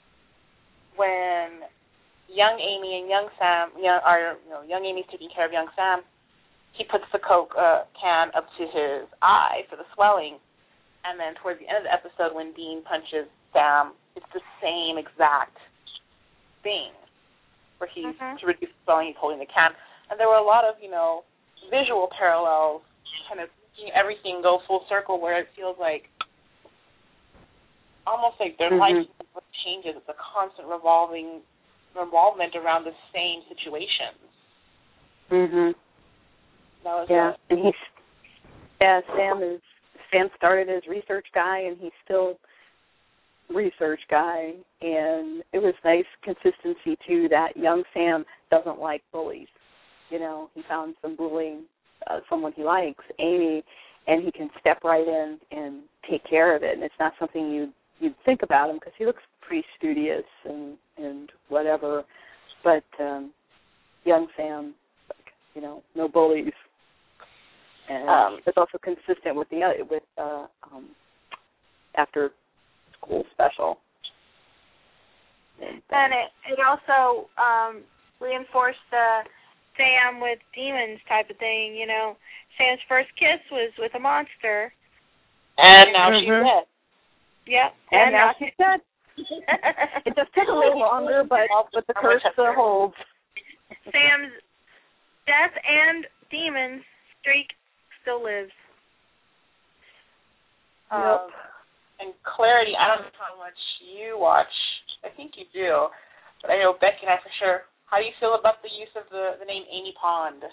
when young Amy and young Sam, young Amy's taking care of young Sam, he puts the Coke can up to his eye for the swelling, and then towards the end of the episode when Dean punches Sam, it's the same exact thing, where he's, to reduce the swelling, he's holding the can. And there were a lot of, visual parallels, kind of making everything go full circle, where it feels like, almost like their life changes. It's a constant revolvement around the same situations. Mhm. That was and Sam started as research guy, and he's still research guy, and it was nice consistency too that young Sam doesn't like bullies. He found some bullying, someone he likes, Amy, and he can step right in and take care of it. And it's not something you'd think about him, because he looks pretty studious and whatever. But young Sam, no bullies. And it's also consistent with the after school special. And it also reinforced the Sam with demons type of thing. You know, Sam's first kiss was with a monster. And now she's dead. Yep. And now she's dead. It just took a little longer, but the curse holds. Sam's death and demons streak still lives. Yep. And Clarity, I don't know how much you watch. I think you do. But I know Becky and I for sure. How do you feel about the use of the name Amy Pond?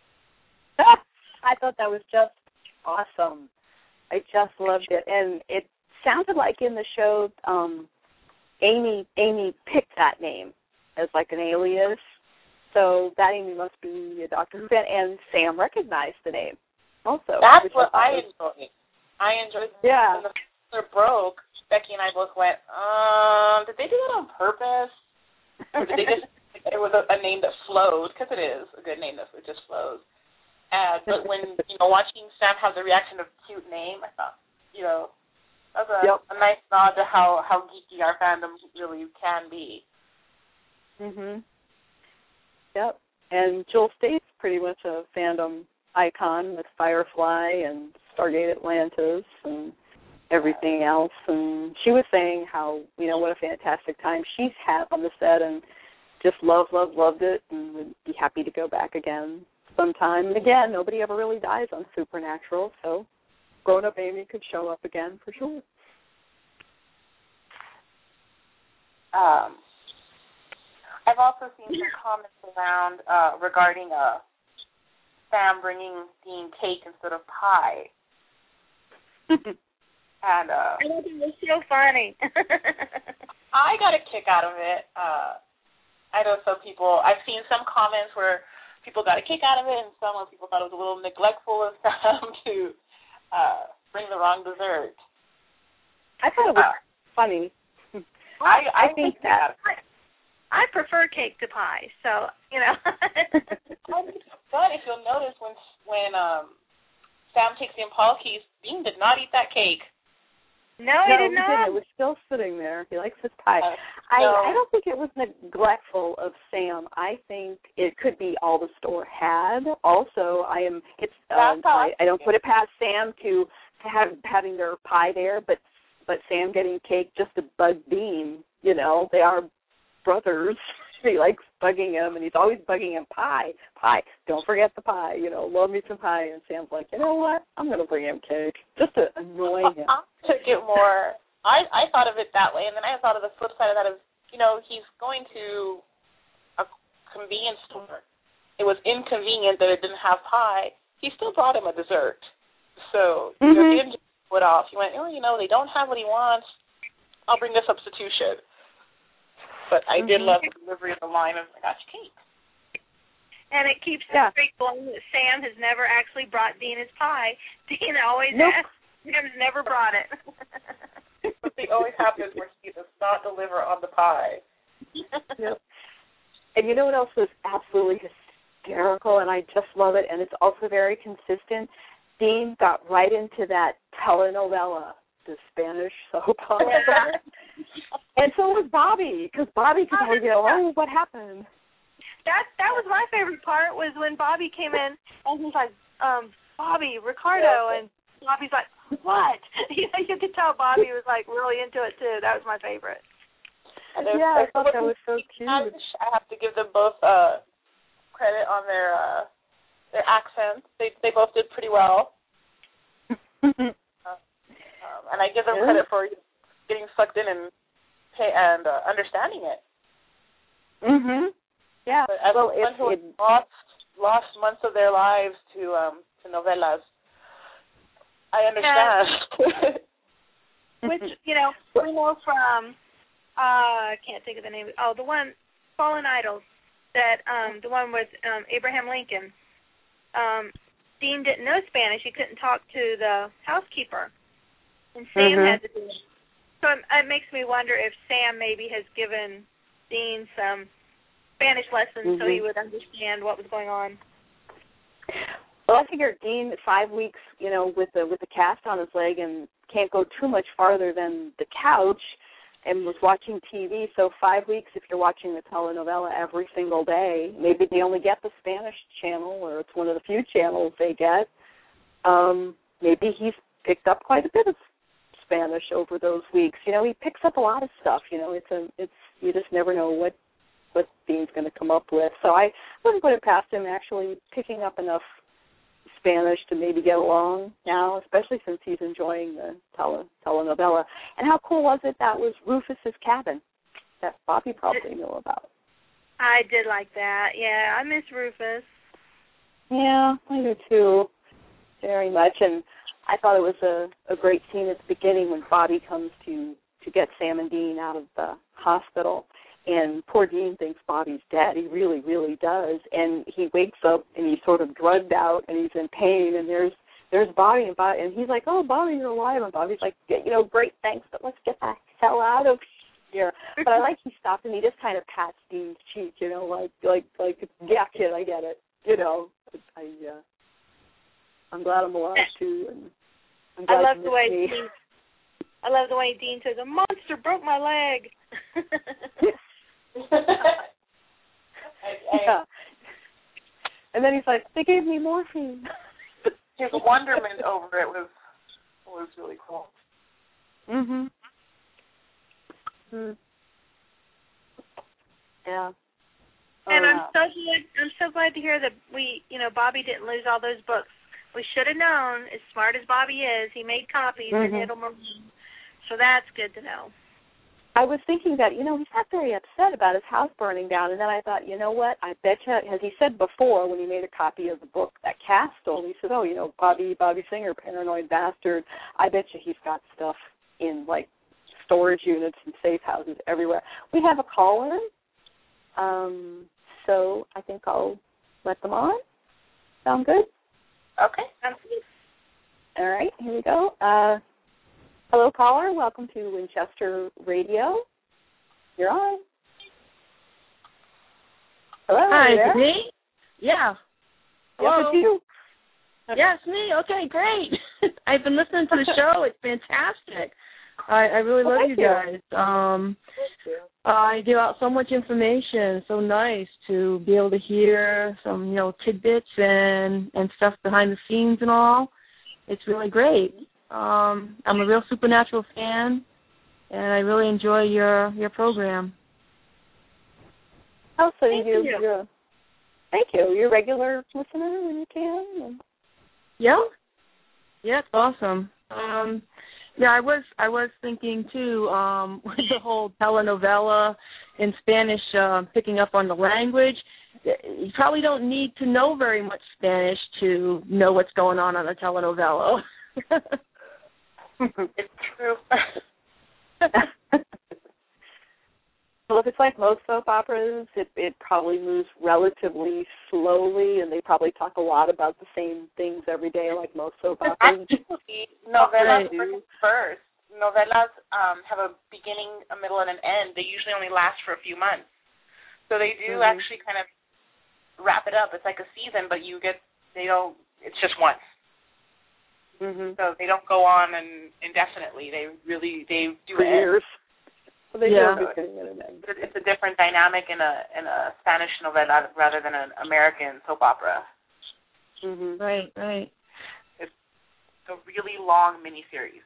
I thought that was just awesome. I just loved it. And it sounded like in the show Amy picked that name as like an alias. So that Amy must be a Doctor Who fan. And Sam recognized the name also. That's what I enjoyed. I enjoyed it. Yeah. When the folder broke, Becky and I both went, did they do that on purpose? Or did they just, it was a name that flowed, because it is a good name that it just flows. But when, watching Sam have the reaction of cute name, I thought, that was a nice nod to how geeky our fandom really can be. Mhm. Yep. And Jewel Staite's pretty much a fandom icon with Firefly and Stargate Atlantis and everything else. And she was saying how, what a fantastic time she's had on the set and just loved it and would be happy to go back again sometime. And again, nobody ever really dies on Supernatural, so grown-up Amy could show up again for sure. I've also seen some comments around regarding Sam bringing Dean cake instead of pie. And I thought it was so funny. I got a kick out of it. I know some people, I've seen some comments where people got a kick out of it, and some where people thought it was a little neglectful of Sam to bring the wrong dessert. I thought it was funny. I think that. I prefer cake to pie, so, But if you'll notice, when Sam takes the Impala keys, Dean did not eat that cake. No, he did not. Didn't. It was still sitting there. He likes his pie. I don't think it was neglectful of Sam. I think it could be all the store had. Also, I don't put it past Sam to having their pie there, but Sam getting cake just to bug Dean. They are brothers. He likes bugging him, and he's always bugging him, pie, don't forget the pie, love me some pie. And Sam's like, you know what, I'm going to bring him cake, just to annoy him. I took it more, I thought of it that way, and then I thought of the flip side of that of, he's going to a convenience store. It was inconvenient that it didn't have pie. He still brought him a dessert. So, he didn't just put off. He went, they don't have what he wants. I'll bring the substitution. But I did love the delivery of the line of, I got you cake. And it keeps the streak going that Sam has never actually brought Dean his pie. Dean always asks. Sam's never brought it. Something always happens where he does not deliver on the pie. Yep. And you know what else was absolutely hysterical, and I just love it, and it's also very consistent? Dean got right into that telenovela, the Spanish soap opera. And so was Bobby, because Bobby could tell you, what happened? That was my favorite part, was when Bobby came in, and he's like, Bobby, Ricardo, and Bobby's like, what? You could tell Bobby was, like, really into it, too. That was my favorite. I thought that was so cute. I have to give them both credit on their accents. They both did pretty well. And I give them credit for getting sucked in and understanding it. Yeah. But as someone who lost months of their lives to novelas, I understand. Which, we know from, I can't think of the name. Oh, the one, Fallen Idols, that the one with Abraham Lincoln. Dean didn't know Spanish. He couldn't talk to the housekeeper. And Sam had to do it. So it makes me wonder if Sam maybe has given Dean some Spanish lessons so he would understand what was going on. Well, I figured Dean 5 weeks, with the cast on his leg and can't go too much farther than the couch, and was watching TV. So 5 weeks, if you're watching the telenovela every single day, maybe they only get the Spanish channel, or it's one of the few channels they get. Maybe he's picked up quite a bit of Spanish over those weeks. He picks up a lot of stuff. It's you just never know what Dean's going to come up with. So I wouldn't put it past him actually picking up enough Spanish to maybe get along now, especially since he's enjoying the telenovela. And how cool was it that was Rufus's cabin that Bobby probably knew about? I did like that. Yeah, I miss Rufus. Yeah, I do too, very much. And I thought it was a great scene at the beginning when Bobby comes to get Sam and Dean out of the hospital. And poor Dean thinks Bobby's dead. He really, really does. And he wakes up and he's sort of drugged out and he's in pain. And there's Bobby and he's like, "Oh, Bobby, you're alive." And Bobby's like, "Great, thanks, but let's get the hell out of here." But I like he stopped and he just kind of pats Dean's cheek, like yeah, kid, I get it. I'm glad I'm alive too. And I'm glad I love the way Dean says, "A monster broke my leg." Yeah. And then he's like, "They gave me morphine." His wonderment over it was really cool. Mhm. Yeah. And I'm so glad to hear that Bobby didn't lose all those books. We should have known, as smart as Bobby is, he made copies and hid them around. So that's good to know. I was thinking that, he's not very upset about his house burning down. And then I thought, you know what? I bet you, as he said before when he made a copy of the book that Cass stole, he said, Bobby Singer, paranoid bastard. I bet you he's got stuff in, storage units and safe houses everywhere. We have a caller, so I think I'll let them on. Sound good? Okay. Sounds good. All right, here we go. Hello, caller. Welcome to Winchester Radio. You're on. Hello. Hi, is it me? Yeah. Hello. Yes, it's you. Yes, me. Okay, great. I've been listening to the show. It's fantastic. I really love you guys. You give out so much information. So nice to be able to hear some, tidbits and stuff behind the scenes and all. It's really great. I'm a real Supernatural fan, and I really enjoy your program. Oh, so thank you. Thank you. You're a regular listener when you can. Yeah. Yeah, it's awesome. I was thinking too, with the whole telenovela in Spanish, picking up on the language. You probably don't need to know very much Spanish to know what's going on a telenovela. It's true. Well, if it's like most soap operas, it probably moves relatively slowly, and they probably talk a lot about the same things every day, like most soap operas. Actually, novelas first. Novelas have a beginning, a middle, and an end. They usually only last for a few months. So they do actually kind of wrap it up. It's like a season, but it's just once. Mm-hmm. So they don't go on indefinitely. They do for years. Well, they do. It's a different dynamic in a Spanish novela rather than an American soap opera. Mm-hmm. Right. It's a really long miniseries.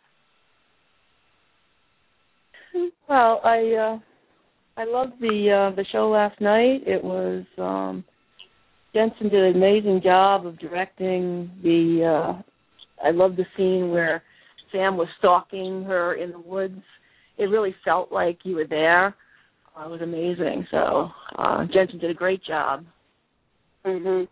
Well, I loved the show last night. It was Jensen did an amazing job of directing the. I love the scene where Sam was stalking her in the woods. It really felt like you were there. It was amazing. So Jensen did a great job. Mhm.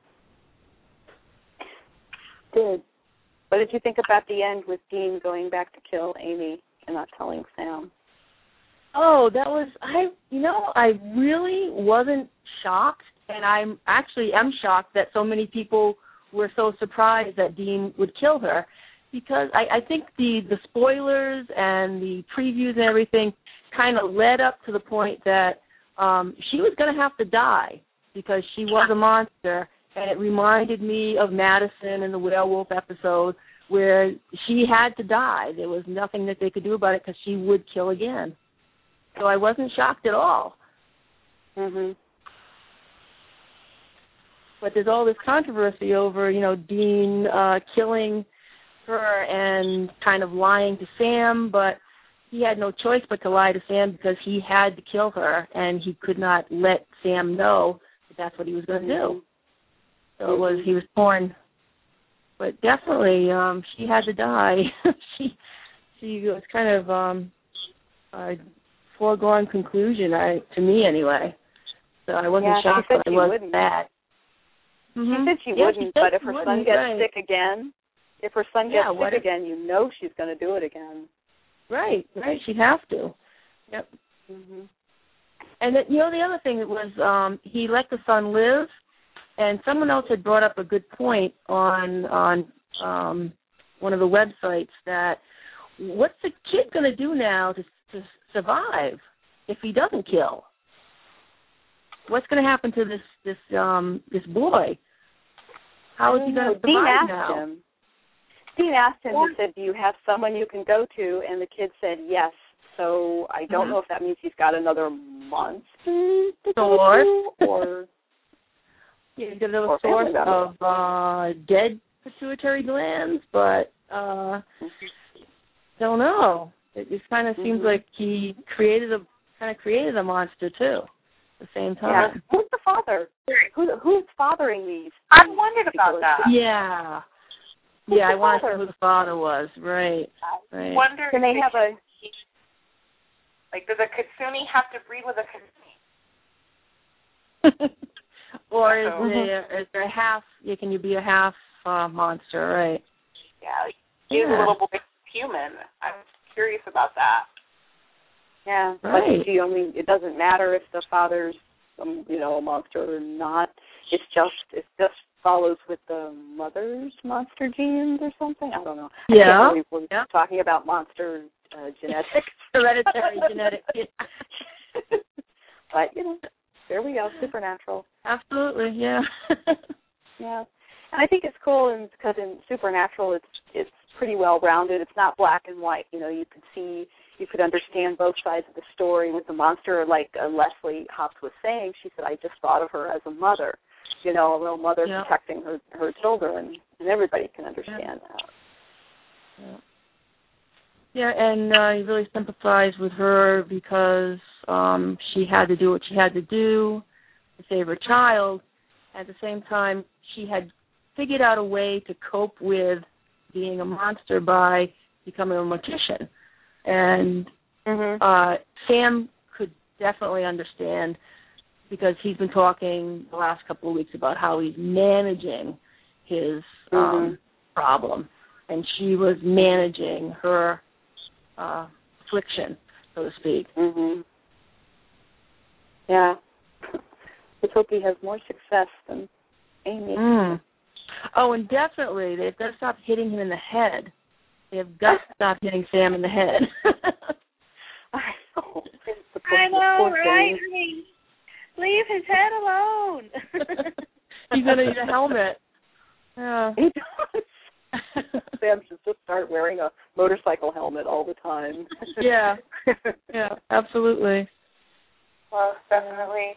Good. What did you think about the end with Dean going back to kill Amy and not telling Sam? Oh, that was I really wasn't shocked, and I'm shocked that so many people were so surprised that Dean would kill her, because I think the spoilers and the previews and everything kind of led up to the point that she was going to have to die because she was a monster, And it reminded me of Madison in the werewolf episode where she had to die. There was nothing that they could do about it because she would kill again. So I wasn't shocked at all. Mhm. But there's all this controversy over, Dean killing her and kind of lying to Sam, but he had no choice but to lie to Sam because he had to kill her, and he could not let Sam know that that's what he was going to do. So he was torn. But definitely, she had to die. she was kind of a foregone conclusion, to me anyway. So I wasn't shocked, but I was mad. She said she wouldn't, but if her son gets sick again, you know she's going to do it again. Right, she'd have to. Yep. Mhm. And the other thing was he let the son live, and someone else had brought up a good point on one of the websites that what's the kid going to do now to survive if he doesn't kill? What's going to happen to this boy? How is he going to survive now? Dean asked him, he said, do you have someone you can go to? And the kid said yes. So I don't know if that means he's got another monster to go to, or he's got another source of dead pituitary glands, but don't know. It just kind of seems like he created a monster too. At the same time. Yeah. Who's the father? Who's fathering these? I wondered about that. Yeah. I wanted to know who the father was. Right. I wonder can they have does a kitsune have to breed with a kitsune? Or is there a half, can you be a half monster, right? Yeah, he's a little boy human. I'm curious about that. Yeah, right. But it doesn't matter if the father's, a monster or not. It just follows with the mother's monster genes or something. I don't know. Yeah. I can't believe we're talking about monster genetics. Hereditary genetics. But, there we go, supernatural. Absolutely, yeah. Yeah. And I think it's cool because in Supernatural it's pretty well rounded. It's not black and white. You could understand both sides of the story with the monster, like Leslie Hobbs was saying. She said, I just thought of her as a mother, a real mother protecting her children, and everybody can understand that. Yeah, and you really sympathize with her because she had to do what she had to do to save her child. At the same time, she had figured out a way to cope with being a monster by becoming a mortician. And Sam could definitely understand because he's been talking the last couple of weeks about how he's managing his problem. And she was managing her affliction, so to speak. Mm-hmm. Yeah. Let's hope he has more success than Amy. Oh, and definitely, they've got to stop hitting him in the head. They've got to stop hitting Sam in the head. I know, right? Leave his head alone. He's going to need a helmet. Yeah. He does. Sam should just start wearing a motorcycle helmet all the time. Yeah, absolutely. Well, definitely.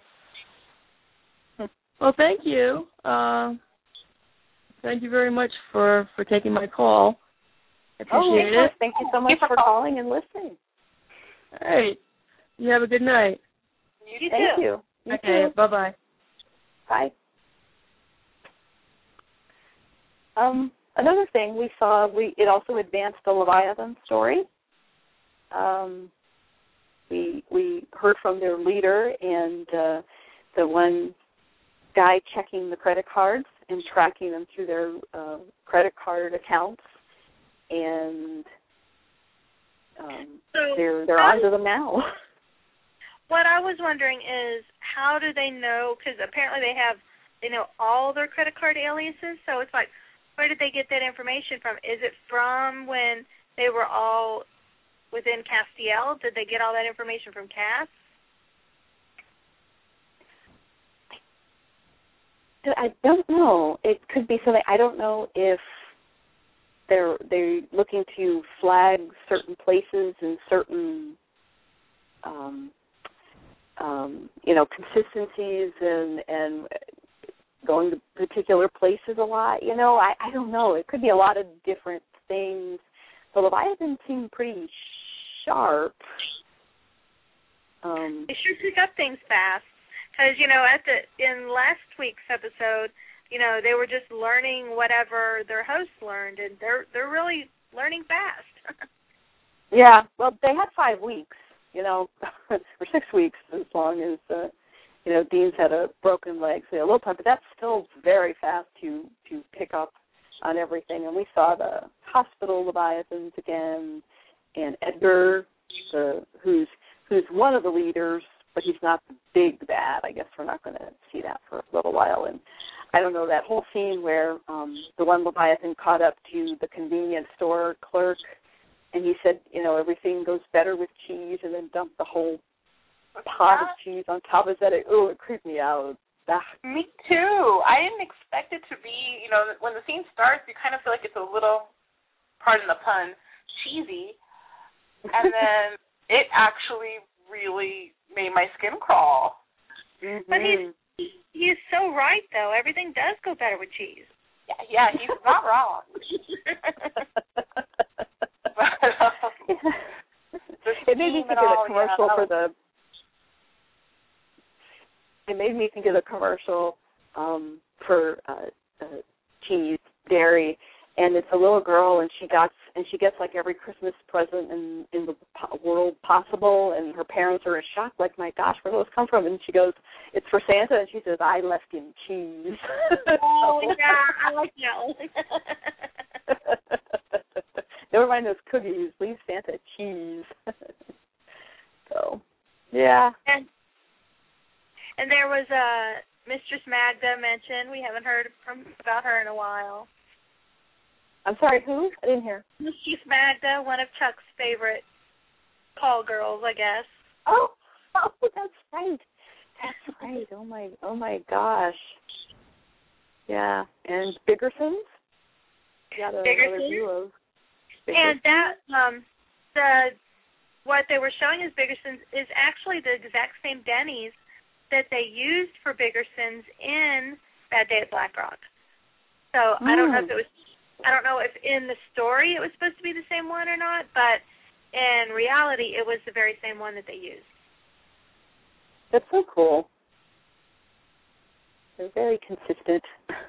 Well, thank you. Thank you very much for taking my call. I appreciate it. Thank you so much for calling and listening. All right. You have a good night. You Thank too. you. Okay, bye-bye. Bye. Another thing we saw, it also advanced the Leviathan story. We heard from their leader and the one guy checking the credit cards and tracking them through their credit card accounts, and they're onto them now. What I was wondering is, how do they know? Because apparently they know all their credit card aliases. So it's like, where did they get that information from? Is it from when they were all within Castiel? Did they get all that information from Cass? I don't know. It could be something. I don't know if they're looking to flag certain places and certain consistencies and going to particular places a lot. I don't know. It could be a lot of different things. The Leviathan seemed pretty sharp. They sure pick up things fast. Because, in last week's episode, they were just learning whatever their hosts learned, and they're really learning fast. Yeah, well, they had 5 weeks, or 6 weeks, as long as, Dean's had a broken leg, so a little time, but that's still very fast to pick up on everything. And we saw the hospital Leviathans again, and Edgar, who's one of the leaders, but he's not the big bad. I guess we're not going to see that for a little while. And I don't know, that whole scene where the one Leviathan caught up to the convenience store clerk, and he said, everything goes better with cheese, and then dumped the whole pot of cheese on top of that. It creeped me out. Me too. I didn't expect it to be, when the scene starts, you kind of feel like it's a little, pardon the pun, cheesy. And then it actually really made my skin crawl. Mm-hmm. But he's so right, though. Everything does go better with cheese. Yeah, he's not wrong. It made me think of the commercial for the. It made me think of the commercial for cheese dairy, and it's a little girl, and she gets like every Christmas present in the world possible, and her parents are in shock, like, my gosh, where did those come from? And she goes, it's for Santa, and she says, I left him cheese. Oh, yeah, I like that one. Never mind those cookies, leave Santa cheese. So, yeah. And there was Mistress Magda mentioned. We haven't heard about her in a while. I'm sorry, who? I didn't hear. Mistress Magda, one of Chuck's favorite call girls, I guess. Oh, that's right. That's right. Oh my gosh. Yeah, and Biggersons. Yeah, another view of Biggersons. And that what they were showing as Biggersons is actually the exact same Denny's that they used for Biggersons in Bad Day at Black Rock. So I don't know if in the story it was supposed to be the same one or not, but in reality it was the very same one that they used. That's so cool. They're very consistent.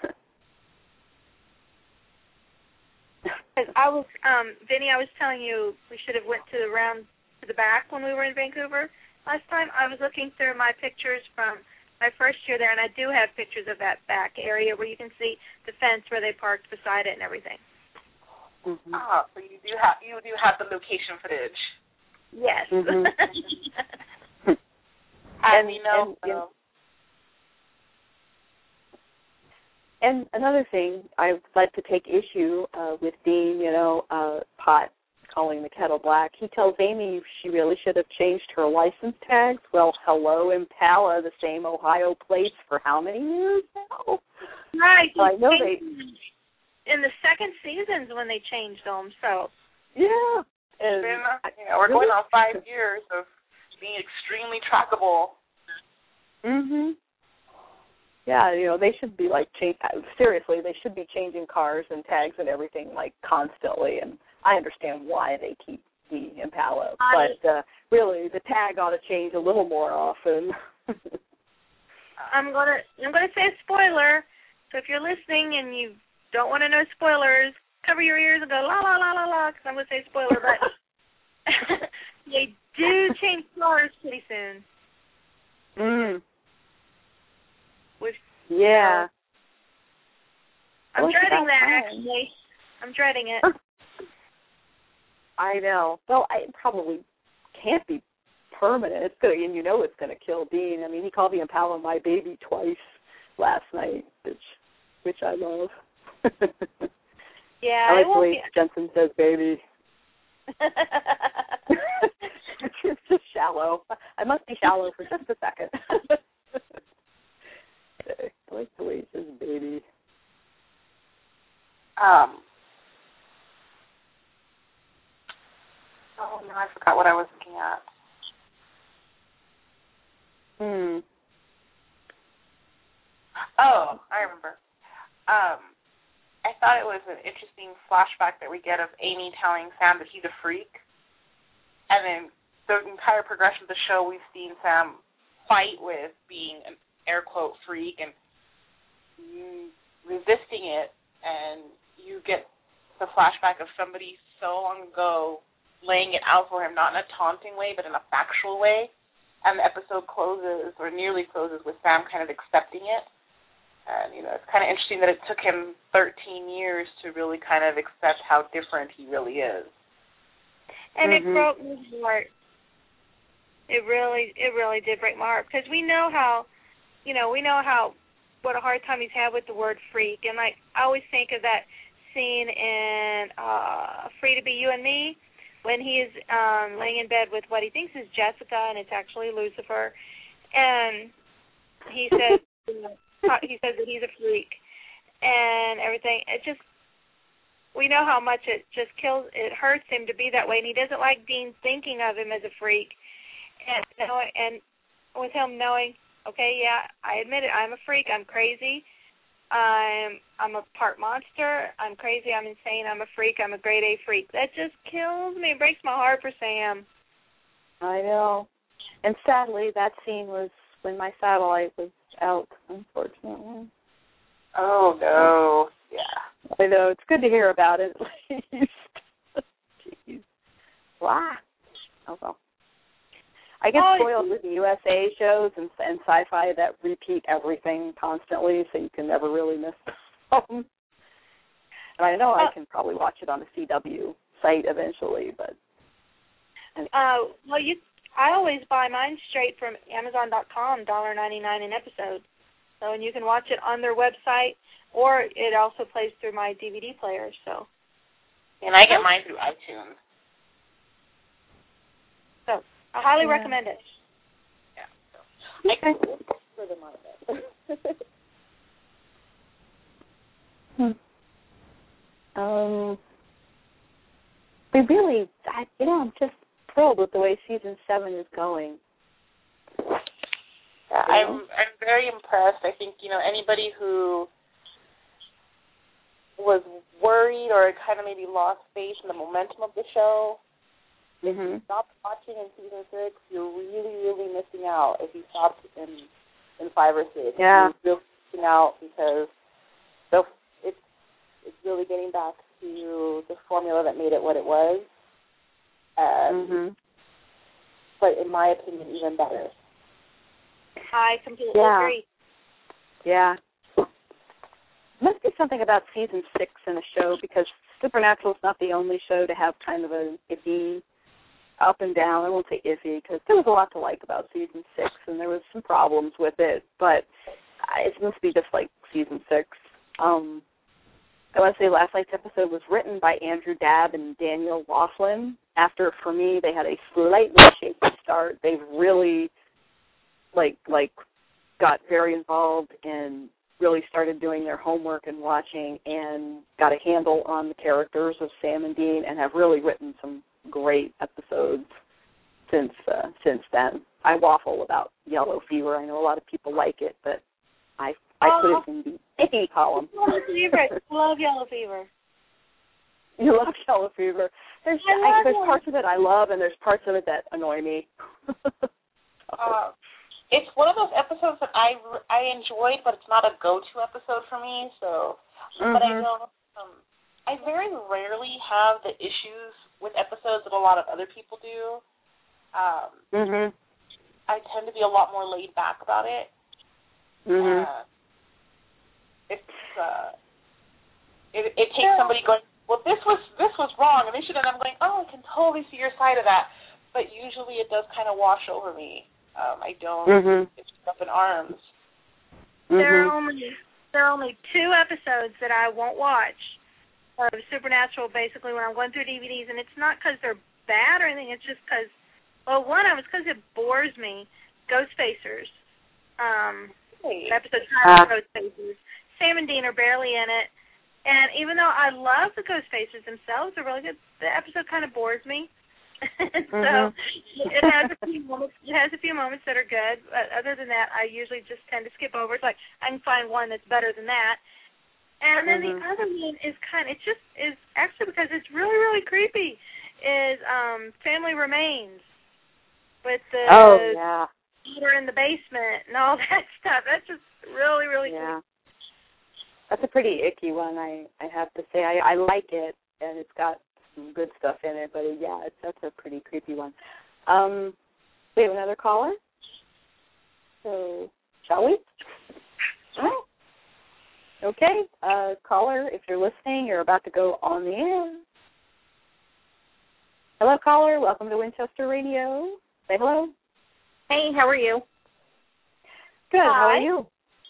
Vinny, I was telling you we should have went to the back when we were in Vancouver last time. I was looking through my pictures from my first year there, and I do have pictures of that back area where you can see the fence where they parked beside it and everything. Mm-hmm. So you do have the location footage. Yes. Mm-hmm. And another thing, I'd like to take issue with Dean, pot calling the kettle black. He tells Amy she really should have changed her license tags. Well, hello, Impala, the same Ohio plates for how many years now? Right. Well, I know they... In the second seasons when they changed them, so... Yeah. And we're going on 5 years of being extremely trackable. Mm-hmm. Yeah, they should be seriously, they should be changing cars and tags and everything constantly, and I understand why they keep the Impala, but really the tag ought to change a little more often. I'm gonna say a spoiler, so if you're listening and you don't want to know spoilers, cover your ears and go la la la la la, because I'm gonna say spoiler, but they do change cars pretty soon. Yeah. I'm dreading that, actually. I'm dreading it. I know. Well, it probably can't be permanent. It's gonna, and it's going to kill Dean. I mean, he called the Impala my baby twice last night, which I love. Yeah, I like the way Jensen says baby. It's just shallow. I must be shallow for just a second. I like the way he says Oh, no, I forgot what I was looking at. Oh, I remember. I thought it was an interesting flashback that we get of Amy telling Sam that he's a freak. And then the entire progression of the show, we've seen Sam fight with being an air quote freak and resisting it. And you get the flashback of somebody so long ago laying it out for him, not in a taunting way, but in a factual way. And the episode closes, or nearly closes, with Sam kind of accepting it. And, it's kind of interesting that it took him 13 years to really kind of accept how different he really is. And it broke my heart. It really did break my heart, because we know how what a hard time he's had with the word freak. And, I always think of that scene in Free to Be You and Me, when he is laying in bed with what he thinks is Jessica, and it's actually Lucifer. And he says... he says that he's a freak and everything. We know how much it hurts him to be that way, and he doesn't like Dean thinking of him as a freak. And with him knowing, okay, yeah, I admit it, I'm a freak, I'm crazy, I'm a part monster, I'm crazy, I'm insane, I'm a freak, I'm a grade A freak. That just kills me. It breaks my heart for Sam. I know. And sadly, that scene was when my satellite was out, unfortunately. Oh, no. Yeah. I know. It's good to hear about it, at least. Jeez. Wow. Oh, well. I get spoiled with the USA shows and sci-fi that repeat everything constantly, so you can never really miss them. And I know I can probably watch it on the CW site eventually, but... Anyway. I always buy mine straight from Amazon.com, $1.99 an episode. So, and you can watch it on their website, or it also plays through my DVD player. So, and I get mine through iTunes. So, I highly recommend it. Yeah. So, I can for them on it. I'm just thrilled with the way season 7 is going. Yeah, I'm very impressed. I think, anybody who was worried or kind of maybe lost faith in the momentum of the show, if you stopped watching in season 6, you're really, really missing out. If you stopped in 5 or 6, you're really missing out, because it's really getting back to the formula that made it what it was. But in my opinion, even better. I completely agree. Yeah. Must be something about season 6 in the show, because Supernatural is not the only show to have kind of an iffy up and down. I won't say iffy, because there was a lot to like about season 6, and there was some problems with it, but it must be just like season 6. I want to say last night's episode was written by Andrew Dabb and Daniel Laughlin. After, for me, they had a slightly shaky start. They've really, got very involved and really started doing their homework and watching, and got a handle on the characters of Sam and Dean, and have really written some great episodes since then. I waffle about Yellow Fever. I know a lot of people like it, but I put it in the iffy column. Yellow Fever. Love Yellow Fever. You love Yellow Fever. There's parts of it I love, and there's parts of it that annoy me. It's one of those episodes that I enjoyed, but it's not a go-to episode for me. So, but I know I very rarely have the issues with episodes that a lot of other people do. I tend to be a lot more laid back about it. It takes somebody going, well, this was wrong, and they should. And I'm going, I can totally see your side of that. But usually it does kind of wash over me. I don't get up in arms. There are only 2 episodes that I won't watch of Supernatural, basically, when I'm going through DVDs, and it's not because they're bad or anything. It's just because, it's because it bores me. Ghostfacers. Episode 5 of Ghostfacers. Sam and Dean are barely in it. And even though I love the Ghostfacers themselves, they're really good. The episode kind of bores me. So it has a few moments. It has a few moments that are good. But other than that, I usually just tend to skip over. It's like I can find one that's better than that. And then the other one is is actually because it's really, really creepy. Is Family Remains with the eater in the basement and all that stuff. That's just really, really creepy. That's a pretty icky one, I have to say. I like it, and it's got some good stuff in it, but that's a pretty creepy one. We have another caller, so shall we? All right. Okay, caller, if you're listening, you're about to go on the air. Hello, caller. Welcome to Winchester Radio. Say hello. Hey, how are you? Good. Hi. How are you?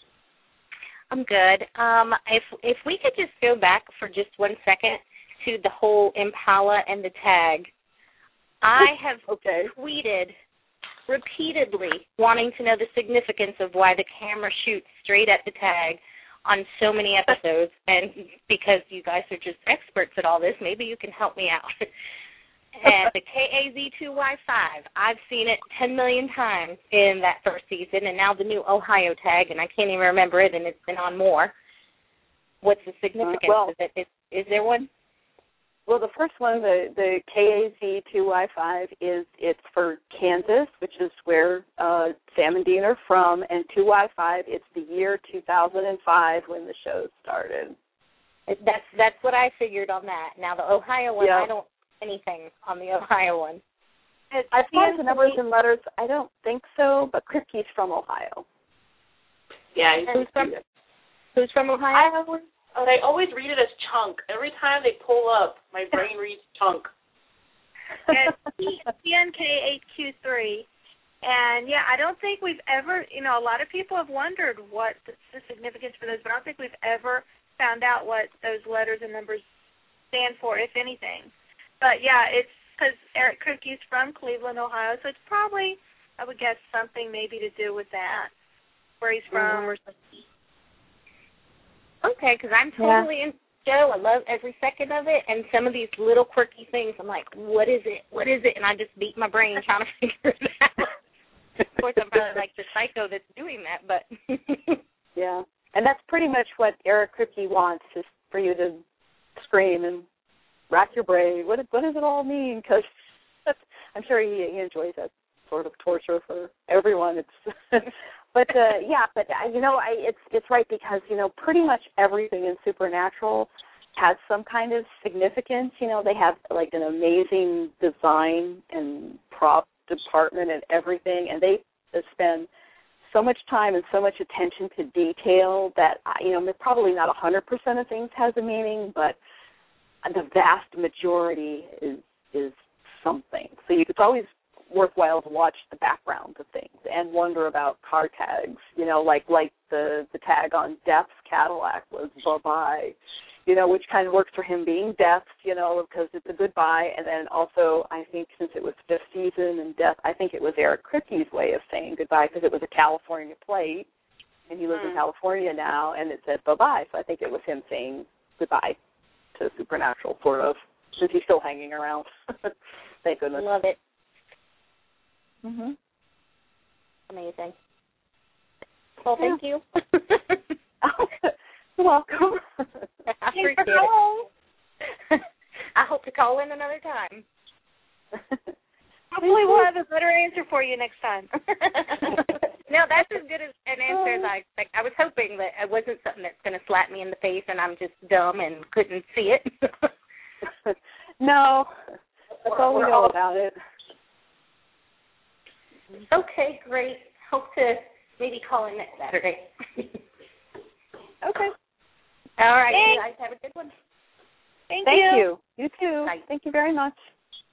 I'm good. If we could just go back for just 1 second to the whole Impala and the tag. I have tweeted repeatedly wanting to know the significance of why the camera shoots straight at the tag on so many episodes, and because you guys are just experts at all this, maybe you can help me out. And the KAZ2Y5, I've seen it 10 million times in that first season, and now the new Ohio tag, and I can't even remember it, and it's been on more. What's the significance of it? Is there one? Well, the first one, the KAZ2Y5, it's for Kansas, which is where Sam and Dean are from, and 2Y5, it's the year 2005 when the show started. That's what I figured on that. Now, the Ohio one, I don't anything on the Ohio one. As far as the numbers and letters, I don't think so, but Kripke's from Ohio. Yeah, who's from Ohio? I always read it as chunk. Every time they pull up, my brain reads chunk. It's PNK8Q3. And, I don't think we've ever, a lot of people have wondered what the significance for those, but I don't think we've ever found out what those letters and numbers stand for, if anything. But, it's because Eric Kripke's from Cleveland, Ohio, so it's probably, I would guess, something maybe to do with that, where he's from or something. Okay, because I'm totally in the show. I love every second of it, and some of these little quirky things, I'm like, what is it? What is it? And I just beat my brain trying to figure it out. Of course, I'm probably like the psycho that's doing that, but... Yeah, and that's pretty much what Eric Kripke wants, is for you to scream and rack your brain. What does it all mean? Because I'm sure he enjoys that sort of torture for everyone. But it's right, because pretty much everything in Supernatural has some kind of significance. They have like an amazing design and prop department and everything, and they spend so much time and so much attention to detail that probably not 100% of things has a meaning, but the vast majority is something. So it's always worthwhile to watch the background of things and wonder about car tags, like the tag on Death's Cadillac was bye-bye, which kind of works for him being Death, because it's a goodbye. And then also, I think since it was fifth season and Death, I think it was Eric Kripke's way of saying goodbye, because it was a California plate, and he lives in California now, and it said bye-bye. So I think it was him saying goodbye to Supernatural, sort of, since he's still hanging around. Thank goodness. Love it. Mm-hmm. Amazing. Well, thank you. You're welcome. I appreciate it. I hope to call in another time. Hopefully we'll have a better answer for you next time. No, that's as good as an answer as I expect. I was hoping that it wasn't something that's going to slap me in the face and I'm just dumb and couldn't see it. No, that's all we know about it. Okay, great. Hope to maybe call in next Saturday. Okay. All right. Thanks. You guys have a good one. Thank you. You too. Bye. Thank you very much.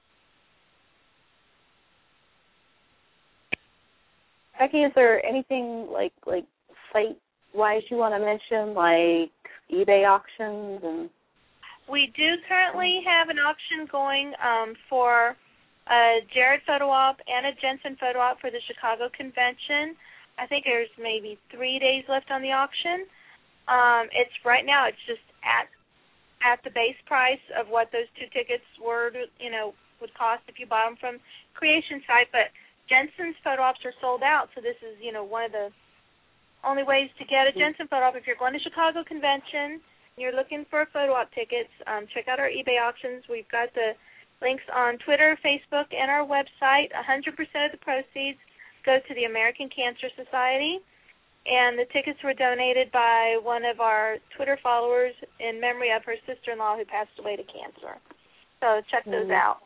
Becky, is there anything like site-wise you want to mention, like eBay auctions and? We do currently have an auction going for a Jared photo op and a Jensen photo op for the Chicago convention. I think there's maybe 3 days left on the auction. It's right now. It's just at at the base price of what those 2 tickets would cost if you bought them from Creation site. But Jensen's photo ops are sold out, so this is, one of the only ways to get a Jensen photo op. If you're going to Chicago Convention and you're looking for photo op tickets, check out our eBay auctions. We've got the links on Twitter, Facebook, and our website. 100% of the proceeds go to the American Cancer Society, and the tickets were donated by one of our Twitter followers in memory of her sister-in-law who passed away to cancer. So check those out.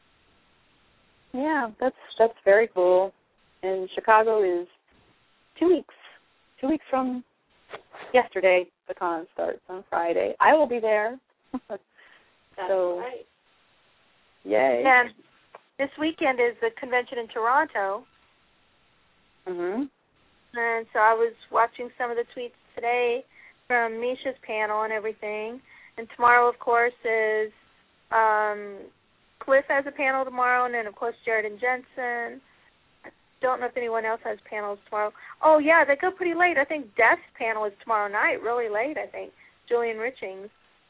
Yeah, that's very cool. And Chicago is 2 weeks. 2 weeks from yesterday, the con starts on Friday. I will be there. That's so, right. Yay. And this weekend is the convention in Toronto. Mhm. And so I was watching some of the tweets today from Misha's panel and everything. And tomorrow, of course, is Cliff has a panel tomorrow, and then, of course, Jared and Jensen. I don't know if anyone else has panels tomorrow. Oh, yeah, they go pretty late. I think Death's panel is tomorrow night, really late, I think. Julian Richings.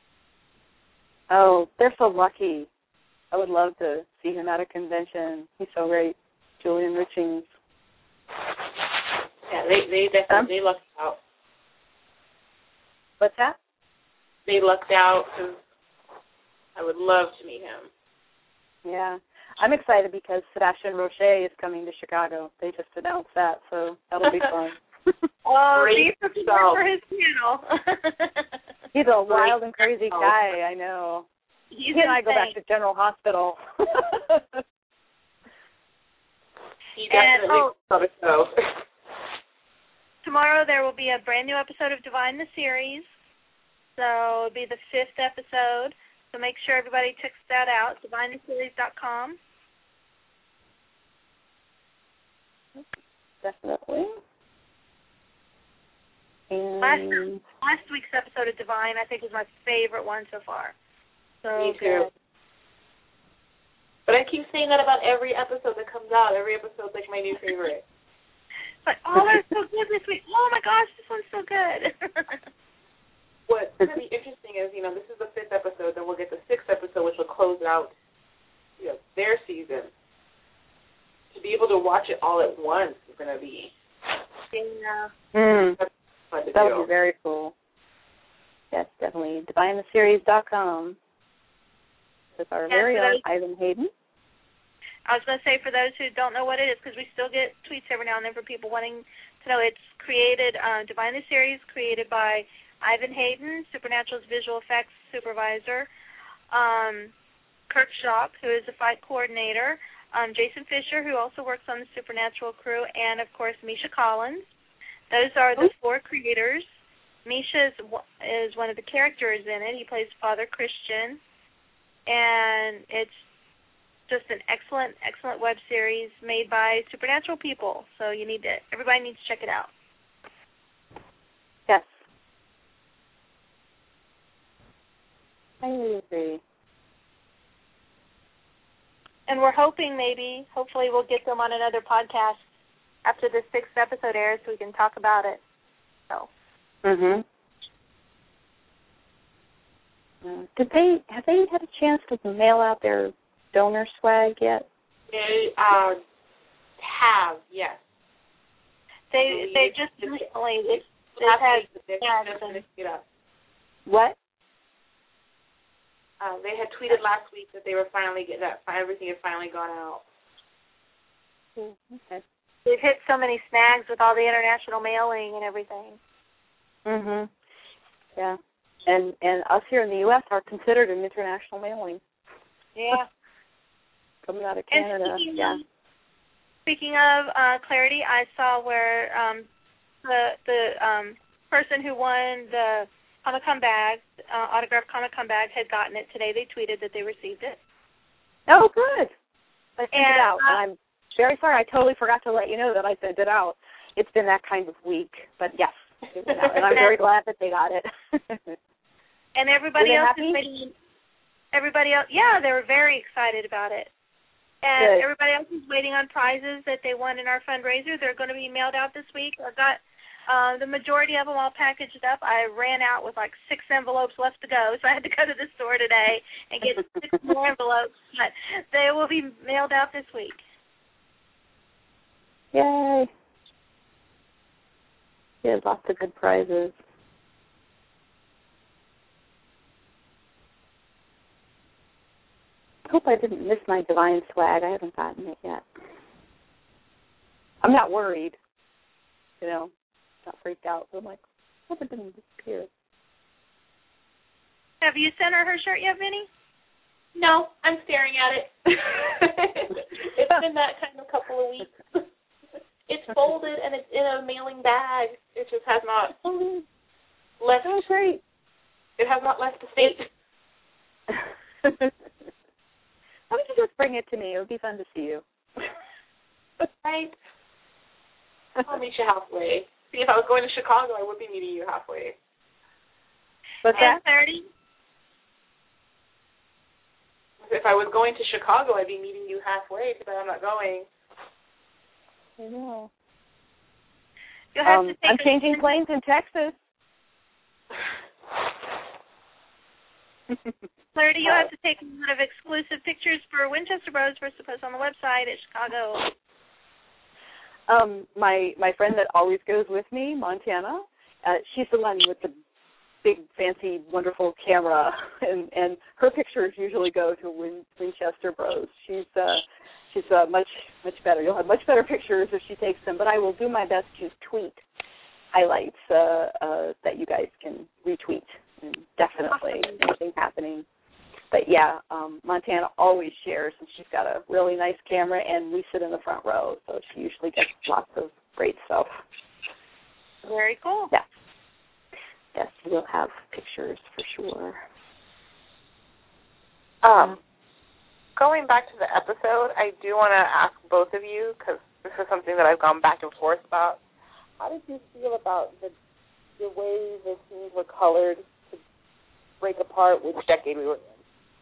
Oh, they're so lucky. I would love to see him at a convention. He's so great. Julian Richings. Yeah, they definitely lucked out. What's that? They lucked out because I would love to meet him. Yeah. I'm excited because Sebastian Roche is coming to Chicago. They just announced that, so that'll be fun. Oh, he's for his panel. He's a wild and crazy guy, I know. He and I go back to General Hospital. He definitely saw the show. Tomorrow there will be a brand new episode of Divine the Series. So it'll be the 5th episode. So make sure everybody checks that out, divinetheseries.com. Definitely. And last week's episode of Divine, I think, was my favorite one so far. So me too. Good. But I keep saying that about every episode that comes out. Every episode's like my new favorite. But they're so good this week. Oh my gosh, this one's so good. What's going to be interesting is, this is the 5th episode, then we'll get the 6th episode, which will close out, their season. To be able to watch it all at once is going to be. Yeah. That would be very cool. Yes, definitely. DivineTheSeries.com. With our very own Ivan Hayden. I was going to say, for those who don't know what it is, because we still get tweets every now and then for people wanting to know, it's created, Divine the Series, created by Ivan Hayden, Supernatural's visual effects supervisor, Kirk Schock, who is the fight coordinator, Jason Fisher, who also works on the Supernatural crew, and, of course, Misha Collins. Those are the 4 creators. Misha is one of the characters in it. He plays Father Christian, and it's just an excellent, excellent web series made by Supernatural people. So everybody needs to check it out. Yes. I really agree. And we're hoping hopefully we'll get them on another podcast after the 6th episode airs so we can talk about it. So. Mhm. Have they had a chance to mail out their donor swag yet? They have, yes. They just recently What? They had tweeted last week that they were finally everything had finally gone out. Okay. They've hit so many snags with all the international mailing and everything. Mhm. Yeah. And us here in the U.S. are considered an international mailing. Yeah. Coming out of Canada. Speaking of Clarity, I saw where the person who won the Comic-Con bag, autographed Comic-Con bag, had gotten it today. They tweeted that they received it. Oh, good. I sent it out, and I'm very sorry. I totally forgot to let you know that I sent it out. It's been that kind of week, but yes, it went out, and I'm very glad that they got it. And everybody else happy? is waiting. Everybody else, yeah, they were very excited about it. And everybody else is waiting on prizes that they won in our fundraiser. They're going to be mailed out this week. The majority of them all packaged up. I ran out with like 6 envelopes left to go, so I had to go to the store today and get 6 more envelopes. But they will be mailed out this week. Yay. Yeah, lots of good prizes. I hope I didn't miss my Divine swag. I haven't gotten it yet. I'm not worried, not freaked out. But I'm like, I hope it didn't disappear. Have you sent her shirt yet, Vinny? No, I'm staring at it. It's been that kind of couple of weeks. It's folded and it's in a mailing bag. It just has not left. Oh, great. It has not left the state. Why don't you just bring it to me? It would be fun to see you. Right. I'll meet you halfway. See, if I was going to Chicago, I would be meeting you halfway. What's that? 10:30. If I was going to Chicago, I'd be meeting you halfway, but I'm not going. I know. You'll have to take I'm changing planes in Texas. 30, you'll have to take a lot of exclusive pictures for Winchester Bros for us to post on the website at Chicago. My friend that always goes with me, Montana, she's the one with the big, fancy, wonderful camera, and her pictures usually go to Winchester Bros. She's much better. You'll have much better pictures if she takes them, but I will do my best to tweet highlights that you guys can retweet. And definitely anything happening. But yeah, Montana always shares, and she's got a really nice camera, and we sit in the front row, so she usually gets lots of great stuff. Very cool. Yeah. Yes, we'll have pictures for sure. Going back to the episode, I do want to ask both of you, because this is something that I've gone back and forth about. How did you feel about the way the scenes were colored to break apart which decade we were in?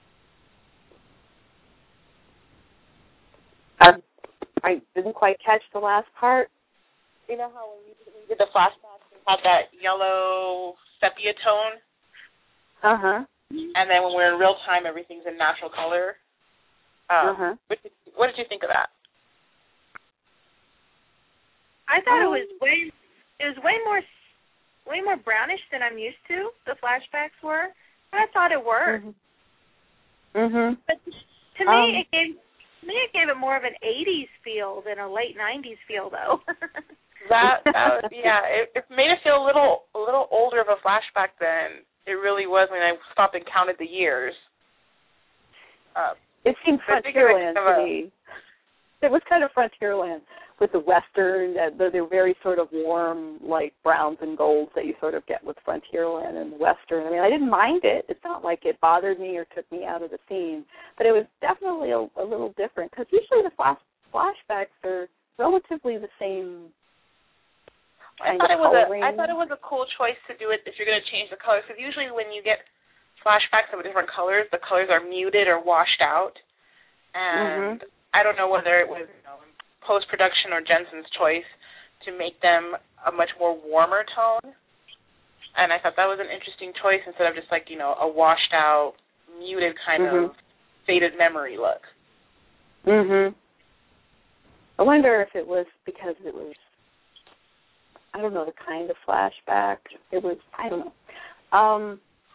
I didn't quite catch the last part. You know how when we did the flashbacks, we had that yellow sepia tone? Uh-huh. And then when we're in real time, everything's in natural color. What did you think of that? I thought it was way more brownish than I'm used to. The flashbacks were. I thought it worked. But to me, it gave it more of an 80s feel than a late 90s feel, though. It made it feel a little older of a flashback than it really was when I stopped and counted the years. It seemed Frontierland to me. It was kind of Frontierland with the Western, the very sort of warm, like browns and golds that you sort of get with Frontierland and the Western. I mean, I didn't mind it. It's not like it bothered me or took me out of the scene, but it was definitely a little different because usually the flashbacks are relatively the same. I thought it was a cool choice to do it if you're going to change the colors, because usually when you get flashbacks of different colors, the colors are muted or washed out, and I don't know whether it was post-production or Jensen's choice to make them a much more warmer tone, and I thought that was an interesting choice instead of just like a washed out, muted kind of faded memory look. I wonder if it was because it was, I don't know, the kind of flashback. It was, I don't know.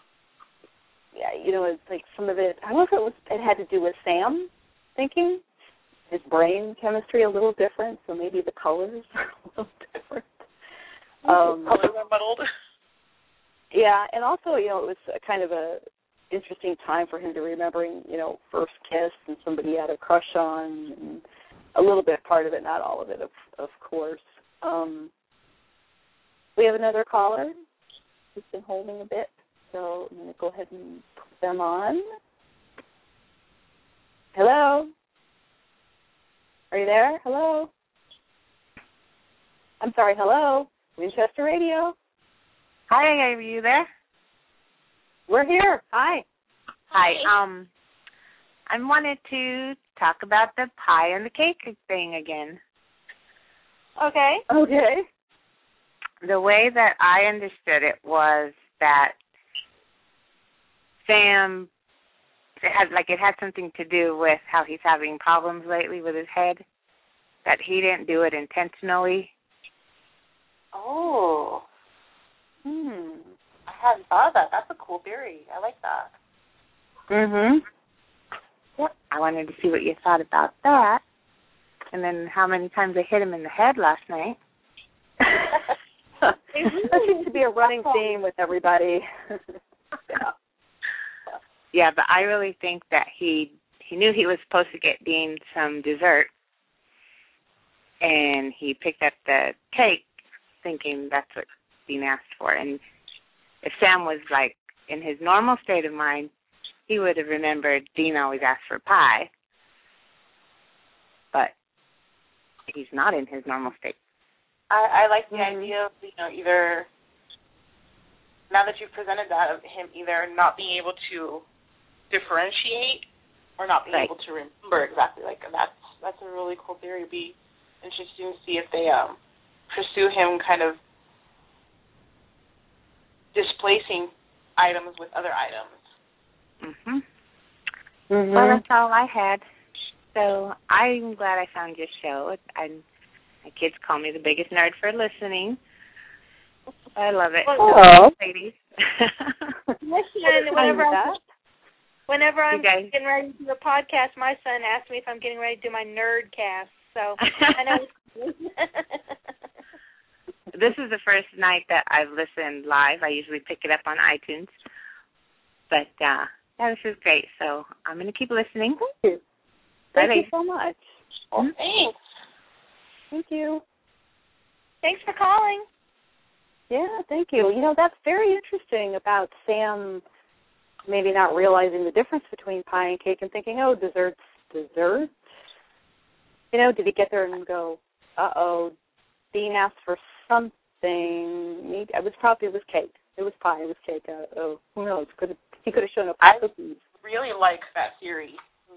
It's like some of it, I don't know if it had to do with Sam thinking, his brain chemistry a little different, so maybe the colors are a little different. Colors are muddled. Yeah, and also, it was a kind of a interesting time for him to remembering, first kiss and somebody he had a crush on, and a little bit part of it, not all of it, of course. We have another caller who's been holding a bit, so I'm going to go ahead and put them on. Hello? Are you there? Hello? I'm sorry, hello? Winchester Radio? Hi, are you there? We're here. Hi. Hi. I wanted to talk about the pie and the cake thing again. Okay. the way that I understood it was that Sam it had something to do with how he's having problems lately with his head, that he didn't do it intentionally. Oh. I hadn't thought of that. That's a cool theory. I like that. Yep. I wanted to see what you thought about that. And then how many times I hit him in the head last night. That seems to be a running theme with everybody. Yeah, but I really think that he knew he was supposed to get Dean some dessert, and he picked up the cake thinking that's what Dean asked for. And if Sam was, like, in his normal state of mind, he would have remembered Dean always asked for pie. But he's not in his normal state. I like the idea of, either, now that you've presented that, of him either not being able to differentiate or not being able to remember exactly. Like, that's a really cool theory. It'd be interesting to see if they pursue him kind of displacing items with other items. Well, that's all I had. So I'm glad I found your show. My kids call me the biggest nerd for listening. I love it. Oh, ladies. Listen, whenever I'm getting ready to do a podcast, my son asks me if I'm getting ready to do my nerdcast. So I know. This is the first night that I've listened live. I usually pick it up on iTunes. But this is great. So I'm going to keep listening. Thank you. Thank you so much. Well, thanks. Thank you. Thanks for calling. Yeah, thank you. That's very interesting about Sam maybe not realizing the difference between pie and cake and thinking, oh, desserts. Did he get there and go, uh-oh, Dean asked for something. Maybe it was cake. It was pie. It was cake. Who knows? He could have shown up with cookies. I really like that theory.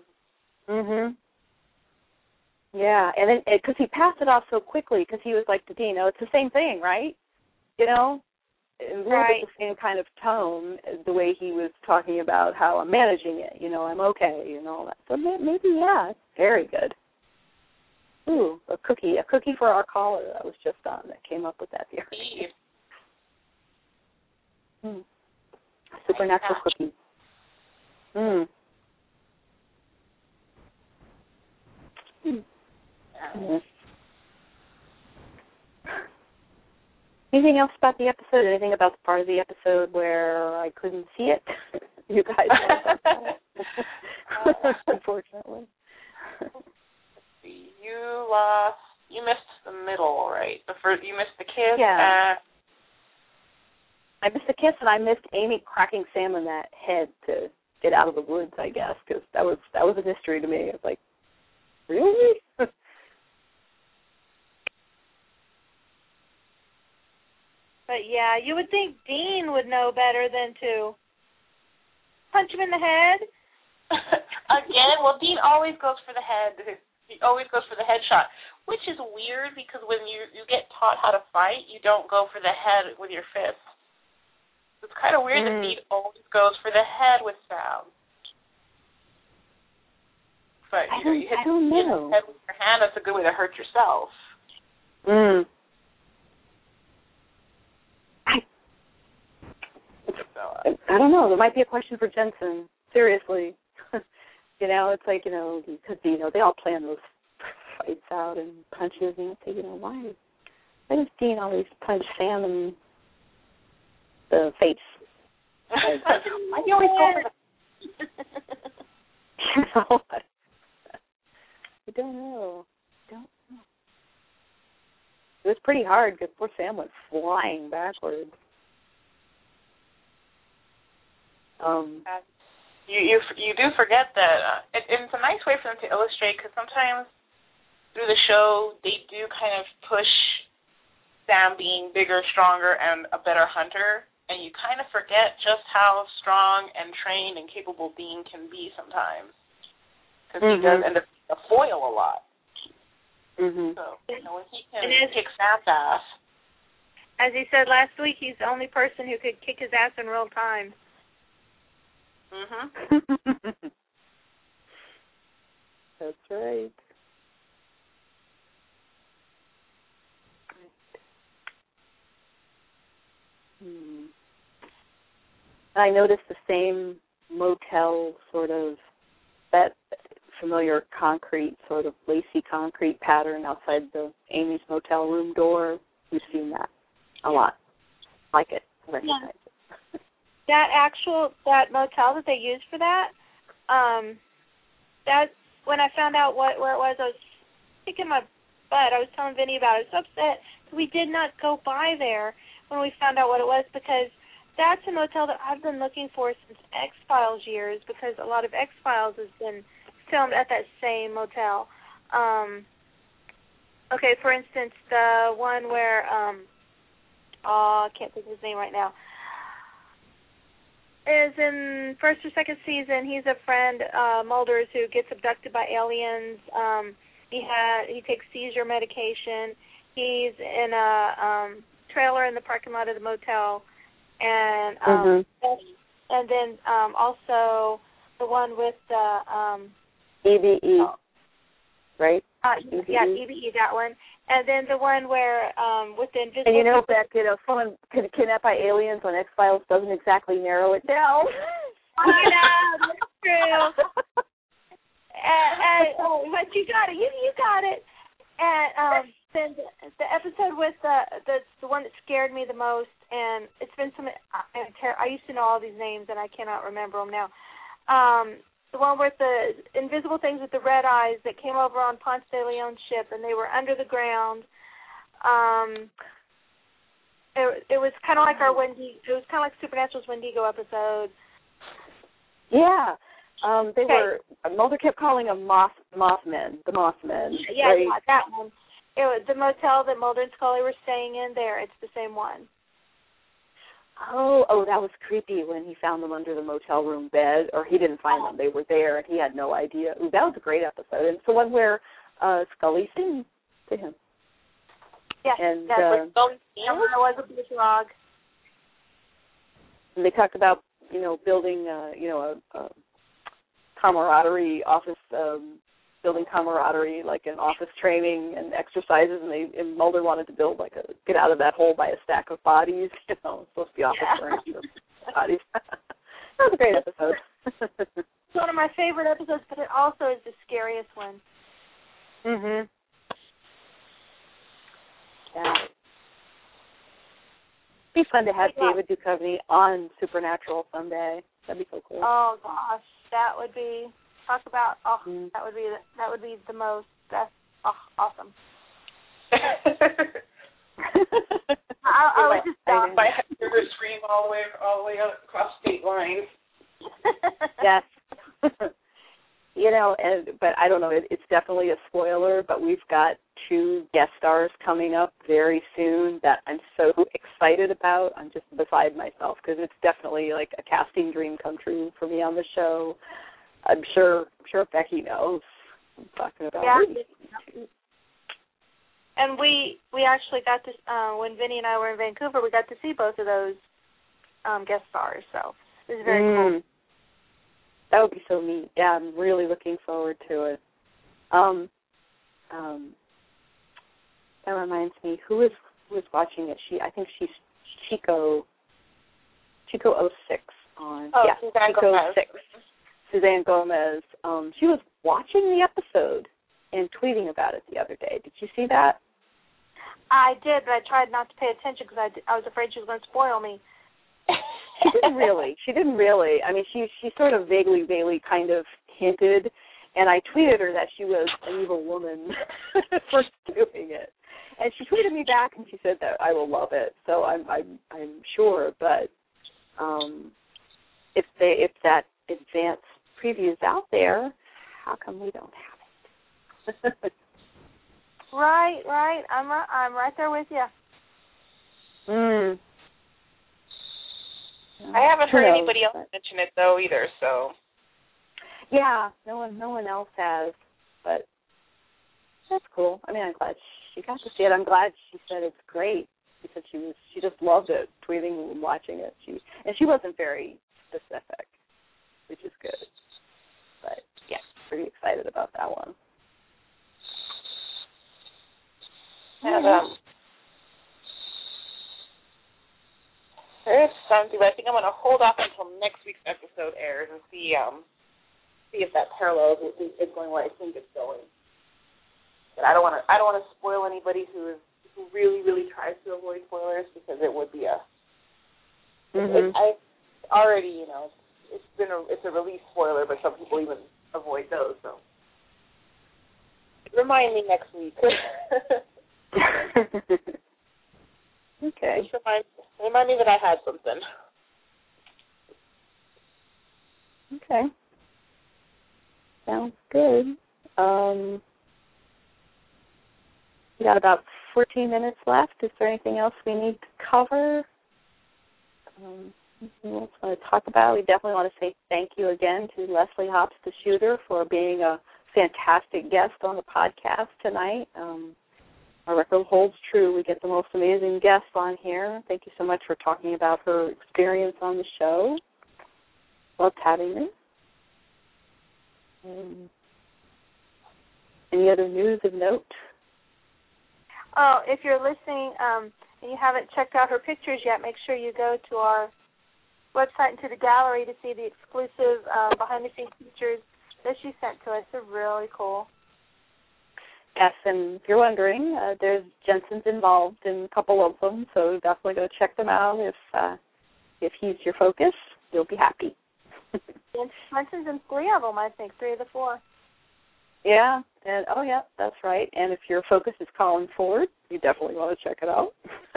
Yeah, and then because he passed it off so quickly, because he was like to Dean, it's the same thing, right? A little bit the same kind of tone, the way he was talking about how I'm managing it. I'm okay, and all that. So maybe, yeah, it's very good. Ooh, a cookie for our caller that was just on that came up with that theory. Supernatural cookie. Anything else about the episode? Anything about the part of the episode where I couldn't see it? You guys unfortunately. You missed the middle, right? You missed the kiss. Yeah. I missed the kiss, and I missed Amy cracking Sam in that head to get out of the woods, I guess, because that was a mystery to me. It's like, really? But yeah, you would think Dean would know better than to punch him in the head. Again, well, Dean always goes for the head. He always goes for the headshot, which is weird because when you get taught how to fight, you don't go for the head with your fist. It's kind of weird that Dean always goes for the head with Sam. But you hit the head with your hand, that's a good way to hurt yourself. I don't know. There might be a question for Jensen. Seriously. It's like, because, they all plan those fights out and punches, and you say, why does Dean always punch Sam in the face? Why do you always go for the... I don't know. It was pretty hard because poor Sam went flying backwards. You do forget that it's a nice way for them to illustrate, because sometimes through the show they do kind of push Sam being bigger, stronger, and a better hunter, and you kind of forget just how strong and trained and capable Dean can be sometimes, because he does end up being a foil a lot. So when he can kick Sam's ass, As he said last week, he's the only person who could kick his ass in real time. That's right. I noticed the same motel sort of, that familiar concrete, sort of lacy concrete pattern outside the Amy's motel room door. We've seen that a lot. Like it. Recognize it. That motel that they used for that, that when I found out where it was, I was kicking my butt. I was telling Vinny about it. I was upset. We did not go by there when we found out what it was, because that's a motel that I've been looking for since X-Files years, because a lot of X-Files has been filmed at that same motel. Okay, for instance, the one where, I can't think of his name right now, is in first or second season. He's a friend, Mulder's, who gets abducted by aliens. He takes seizure medication. He's in a trailer in the parking lot of the motel, and then also the one with the EVE, right? EVE, that one. And then the one where with the invisible. And you know that someone kidnapped by aliens on X-Files doesn't exactly narrow it down. I know, that's true. But you got it. You got it. And then the episode with the one that scared me the most, and it's been some. I used to know all these names, and I cannot remember them now. The one with the invisible things with the red eyes that came over on Ponce de Leon's ship, and they were under the ground. It was kind of like our Wendigo. It was kind of like Supernatural's Wendigo episode. Yeah. They were. Mulder kept calling them Mothmen. The Mothmen. Yeah, right? Yeah, that one. It was the motel that Mulder and Scully were staying in. There, it's the same one. Oh, that was creepy when he found them under the motel room bed, or he didn't find them. They were there, and he had no idea. Ooh, that was a great episode. And it's the one where Scully sings to him. Yes, and was a blue frog. And they talked about, building, a camaraderie office, building camaraderie, like an office training and exercises, and Mulder wanted to build get out of that hole by a stack of bodies, supposed to be office furniture bodies. That was a great episode. It's one of my favorite episodes, but it also is the scariest one. Yeah. It'd be fun to have David Duchovny on Supernatural someday. That'd be so cool. Oh gosh, that would be that would be the most. That's awesome. I would just stop. I had to scream all the way across state lines. Yes. But I don't know. It's definitely a spoiler, but we've got 2 guest stars coming up very soon that I'm so excited about. I'm just beside myself because it's definitely like a casting dream come true for me on the show. I'm sure Becky knows what I'm talking about. Yeah. And we actually got to, when Vinny and I were in Vancouver, we got to see both of those guest stars. So it was very cool. That would be so neat. Yeah, I'm really looking forward to it. That reminds me, who is watching it? I think she's Chico 06 on. Oh, yeah, Suzanne Chico Gomez. 06. Suzanne Gomez. She was watching the episode and tweeting about it the other day. Did you see that? I did, but I tried not to pay attention because I was afraid she was going to spoil me. She didn't really. I mean, she sort of vaguely kind of hinted, and I tweeted her that she was an evil woman for doing it. And she tweeted me back, and she said that I will love it. So I'm sure, but if that advanced preview is out there, how come we don't have it? Right. I'm right there with you. I haven't heard anybody else mention it though either. So. Yeah, no one else has, but that's cool. I mean, I'm glad she got to see it. I'm glad she said it's great. She said she just loved it, tweeting and watching it. She wasn't very specific, which is good. But yeah, pretty excited about that one. And there is something, but I think I'm going to hold off until next week's episode airs and see if that parallels is going where I think it's going. But I don't want to spoil anybody who really, really tries to avoid spoilers, because it would be I already, it's a release spoiler, but some people even avoid those. So remind me next week. Okay. Just remind me that I had something. Okay. Sounds good. We got about 14 minutes left. Is there anything else we need to cover? Anything else we want to talk about? We definitely want to say thank you again to Leslie Hops, the shooter, for being a fantastic guest on the podcast tonight. Our record holds true. We get the most amazing guests on here. Thank you so much for talking about her experience on the show. Loved having her. Any other news of note? Oh, if you're listening and you haven't checked out her pictures yet, make sure you go to our website and to the gallery to see the exclusive behind-the-scenes pictures that she sent to us. They're really cool. Yes, and if you're wondering, there's Jensen's involved in a couple of them, so definitely go check them out. If he's your focus, you'll be happy. Jensen's in 3 of them, I think, 3 of the 4. Yeah, and yeah, that's right. And if your focus is Colin Ford, you definitely want to check it out.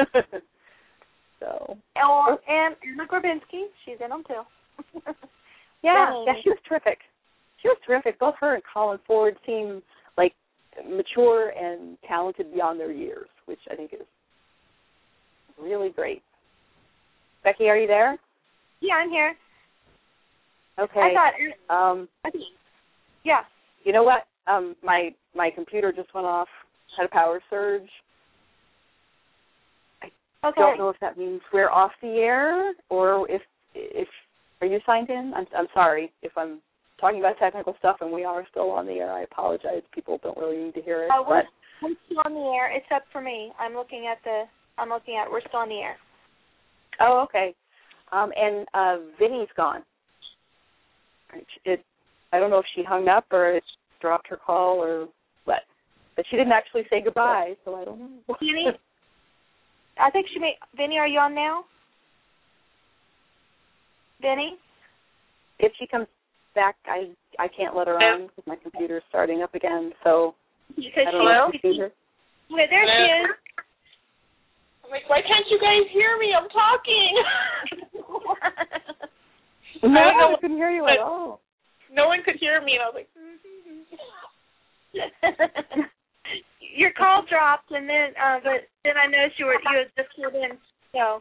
So. And Anna Grabinski, she's in them too. yeah, she was terrific. She was terrific. Both her and Colin Ford seem like mature and talented beyond their years, which I think is really great. Becky, are you there? Yeah, I'm here. Okay. I thought, yeah. You know what? My computer just went off, had a power surge. I don't know if that means we're off the air or if are you signed in? I'm sorry if I'm talking about technical stuff and we are still on the air. I apologize. People don't really need to hear it. We're still on the air. It's up for me. We're still on the air. Oh, okay. And Vinny's gone. I don't know if she hung up or it dropped her call or what. But she didn't actually say goodbye, so I don't know. Vinny? I think she may. Vinny, are you on now? Vinny? If she comes back, I can't let her on because my computer's starting up again. So I don't know if you see her. Wait, there she is. I'm like, why can't you guys hear me? I'm talking. No, I couldn't hear you at all. No one could hear me, and I was like, Your call dropped, and then but then I noticed you had just pulled in. So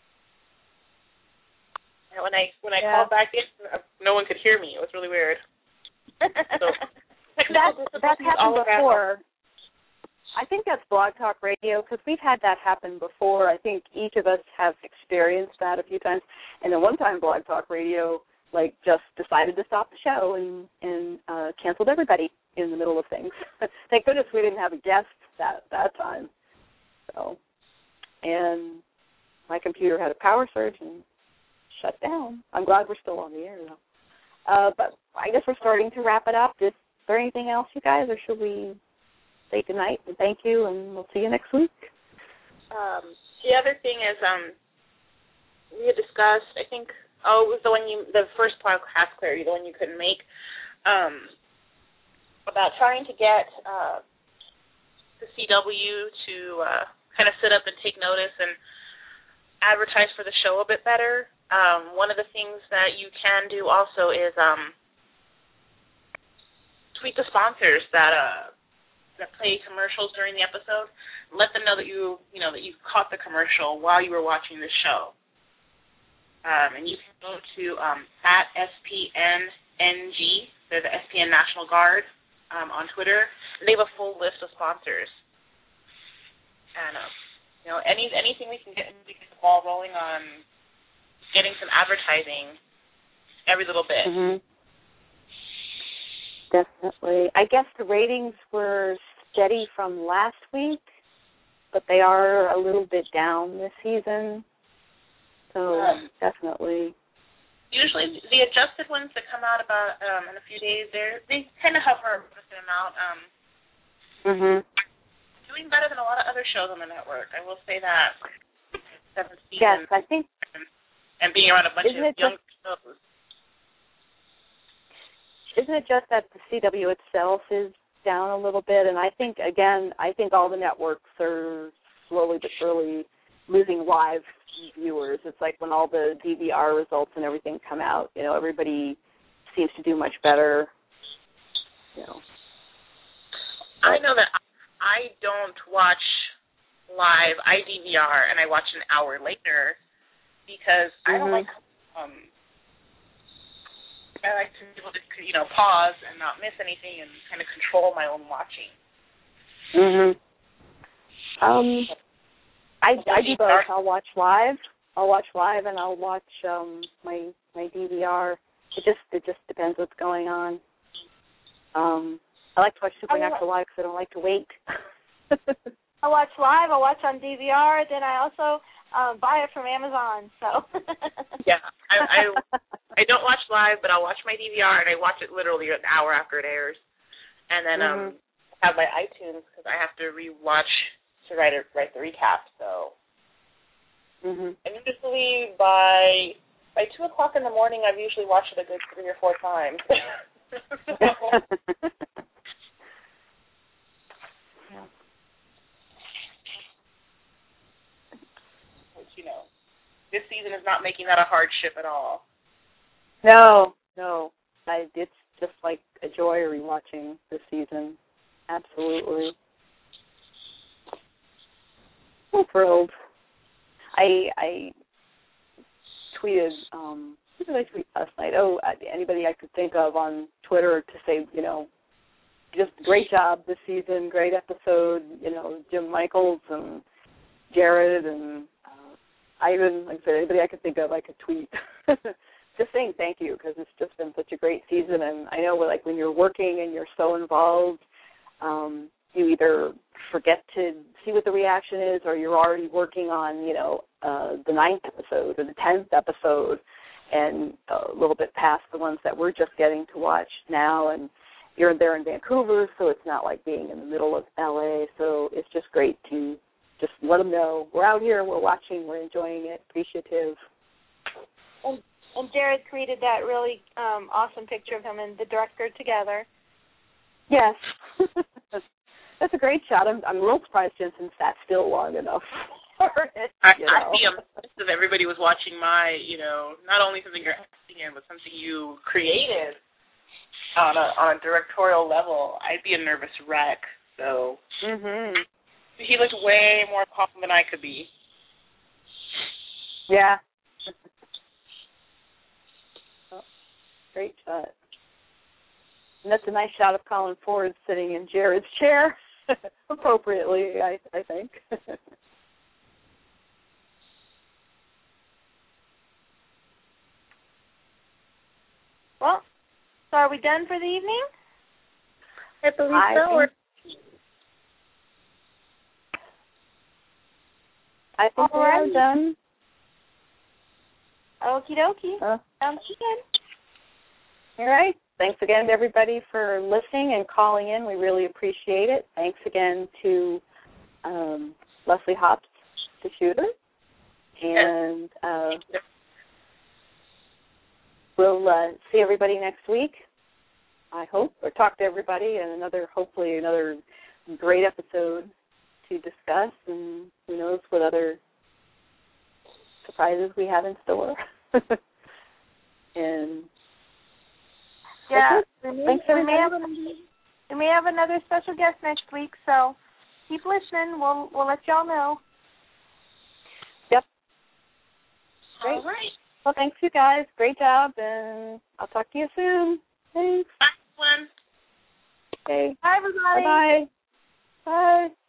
when I called back in, no one could hear me. It was really weird. So that's happened before. I think that's Blog Talk Radio because we've had that happen before. I think each of us have experienced that a few times. And then one time Blog Talk Radio just decided to stop the show and canceled everybody in the middle of things. Thank goodness we didn't have a guest that time. So, and my computer had a power surge and shut down. I'm glad we're still on the air though. But I guess we're starting to wrap it up. Is there anything else, you guys, or should we say goodnight and thank you and we'll see you next week? The other thing is we had discussed, I think, it was the first podcast clarity, the one you couldn't make, about trying to get the CW to kind of sit up and take notice and advertise for the show a bit better. One of the things that you can do also is tweet the sponsors that play commercials during the episode. Let them know that you caught the commercial while you were watching the show. And you can go to at SPNNG. They're the SPN National Guard on Twitter. And they have a full list of sponsors. And anything we can get to get the ball rolling on getting some advertising every little bit. Mm-hmm. Definitely. I guess the ratings were steady from last week, but they are a little bit down this season. So definitely. Usually the adjusted ones that come out about in a few days, they tend to hover a certain amount. Doing better than a lot of other shows on the network. I will say that. 7th season. Yes, I think. And being around a bunch of young shows. Isn't it just that the CW itself is down a little bit? And I think all the networks are slowly but surely losing live viewers. It's like when all the DVR results and everything come out, everybody seems to do much better. I know that I don't watch live. I DVR and I watch an hour later because I don't like. I like to be able to, pause and not miss anything and kind of control my own watching. I do both. I'll watch live and I'll watch my DVR. It just depends what's going on. I like to watch Supernatural live because I don't like to wait. I watch live. I watch on DVR. Then I also buy it from Amazon. So. Yeah, I don't watch live, but I'll watch my DVR and I watch it literally an hour after it airs, and then I have my iTunes because I have to rewatch to write the recap. So. And usually by 2:00 in the morning, I've usually watched it a good 3 or 4 times. Which, this season is not making that a hardship at all. No. It's just like a joy rewatching this season. Absolutely. I'm thrilled. I tweeted, what did I tweet last night? Anybody I could think of on Twitter to say, just great job this season, great episode, Jim Michaels and Jared and Ivan, like I said, anybody I could think of, I could tweet. Just saying thank you because it's just been such a great season. And I know when you're working and you're so involved, you either forget to see what the reaction is or you're already working on, the 9th episode or the 10th episode and a little bit past the ones that we're just getting to watch now. And you're there in Vancouver, so it's not like being in the middle of L.A., so it's just great to just let them know we're out here, we're watching, we're enjoying it, appreciative. And Jared created that really awesome picture of him and the director together. Yes. That's a great shot. I'm real surprised Jensen sat still long enough for it. I'd be amazed if everybody was watching my, not only something you're acting in, but something you created on a directorial level. I'd be a nervous wreck. So he looked way more calm than I could be. Yeah. Great shot. And that's a nice shot of Colin Ford sitting in Jared's chair, appropriately, I think. Well, so are we done for the evening? I believe so. I think we're done. Okie dokie. Sounds good. All right. Thanks again to everybody for listening and calling in. We really appreciate it. Thanks again to Leslie Hobbs, the shooter. And we'll see everybody next week, I hope, or talk to everybody, and hopefully another great episode to discuss, and who knows what other surprises we have in store. And yeah, thanks everybody. We may have another special guest next week, so keep listening. We'll let y'all know. Yep. Great. All right. Well, thanks you guys. Great job, and I'll talk to you soon. Thanks. Bye, everyone. Okay. Bye, everybody. Bye-bye. Bye.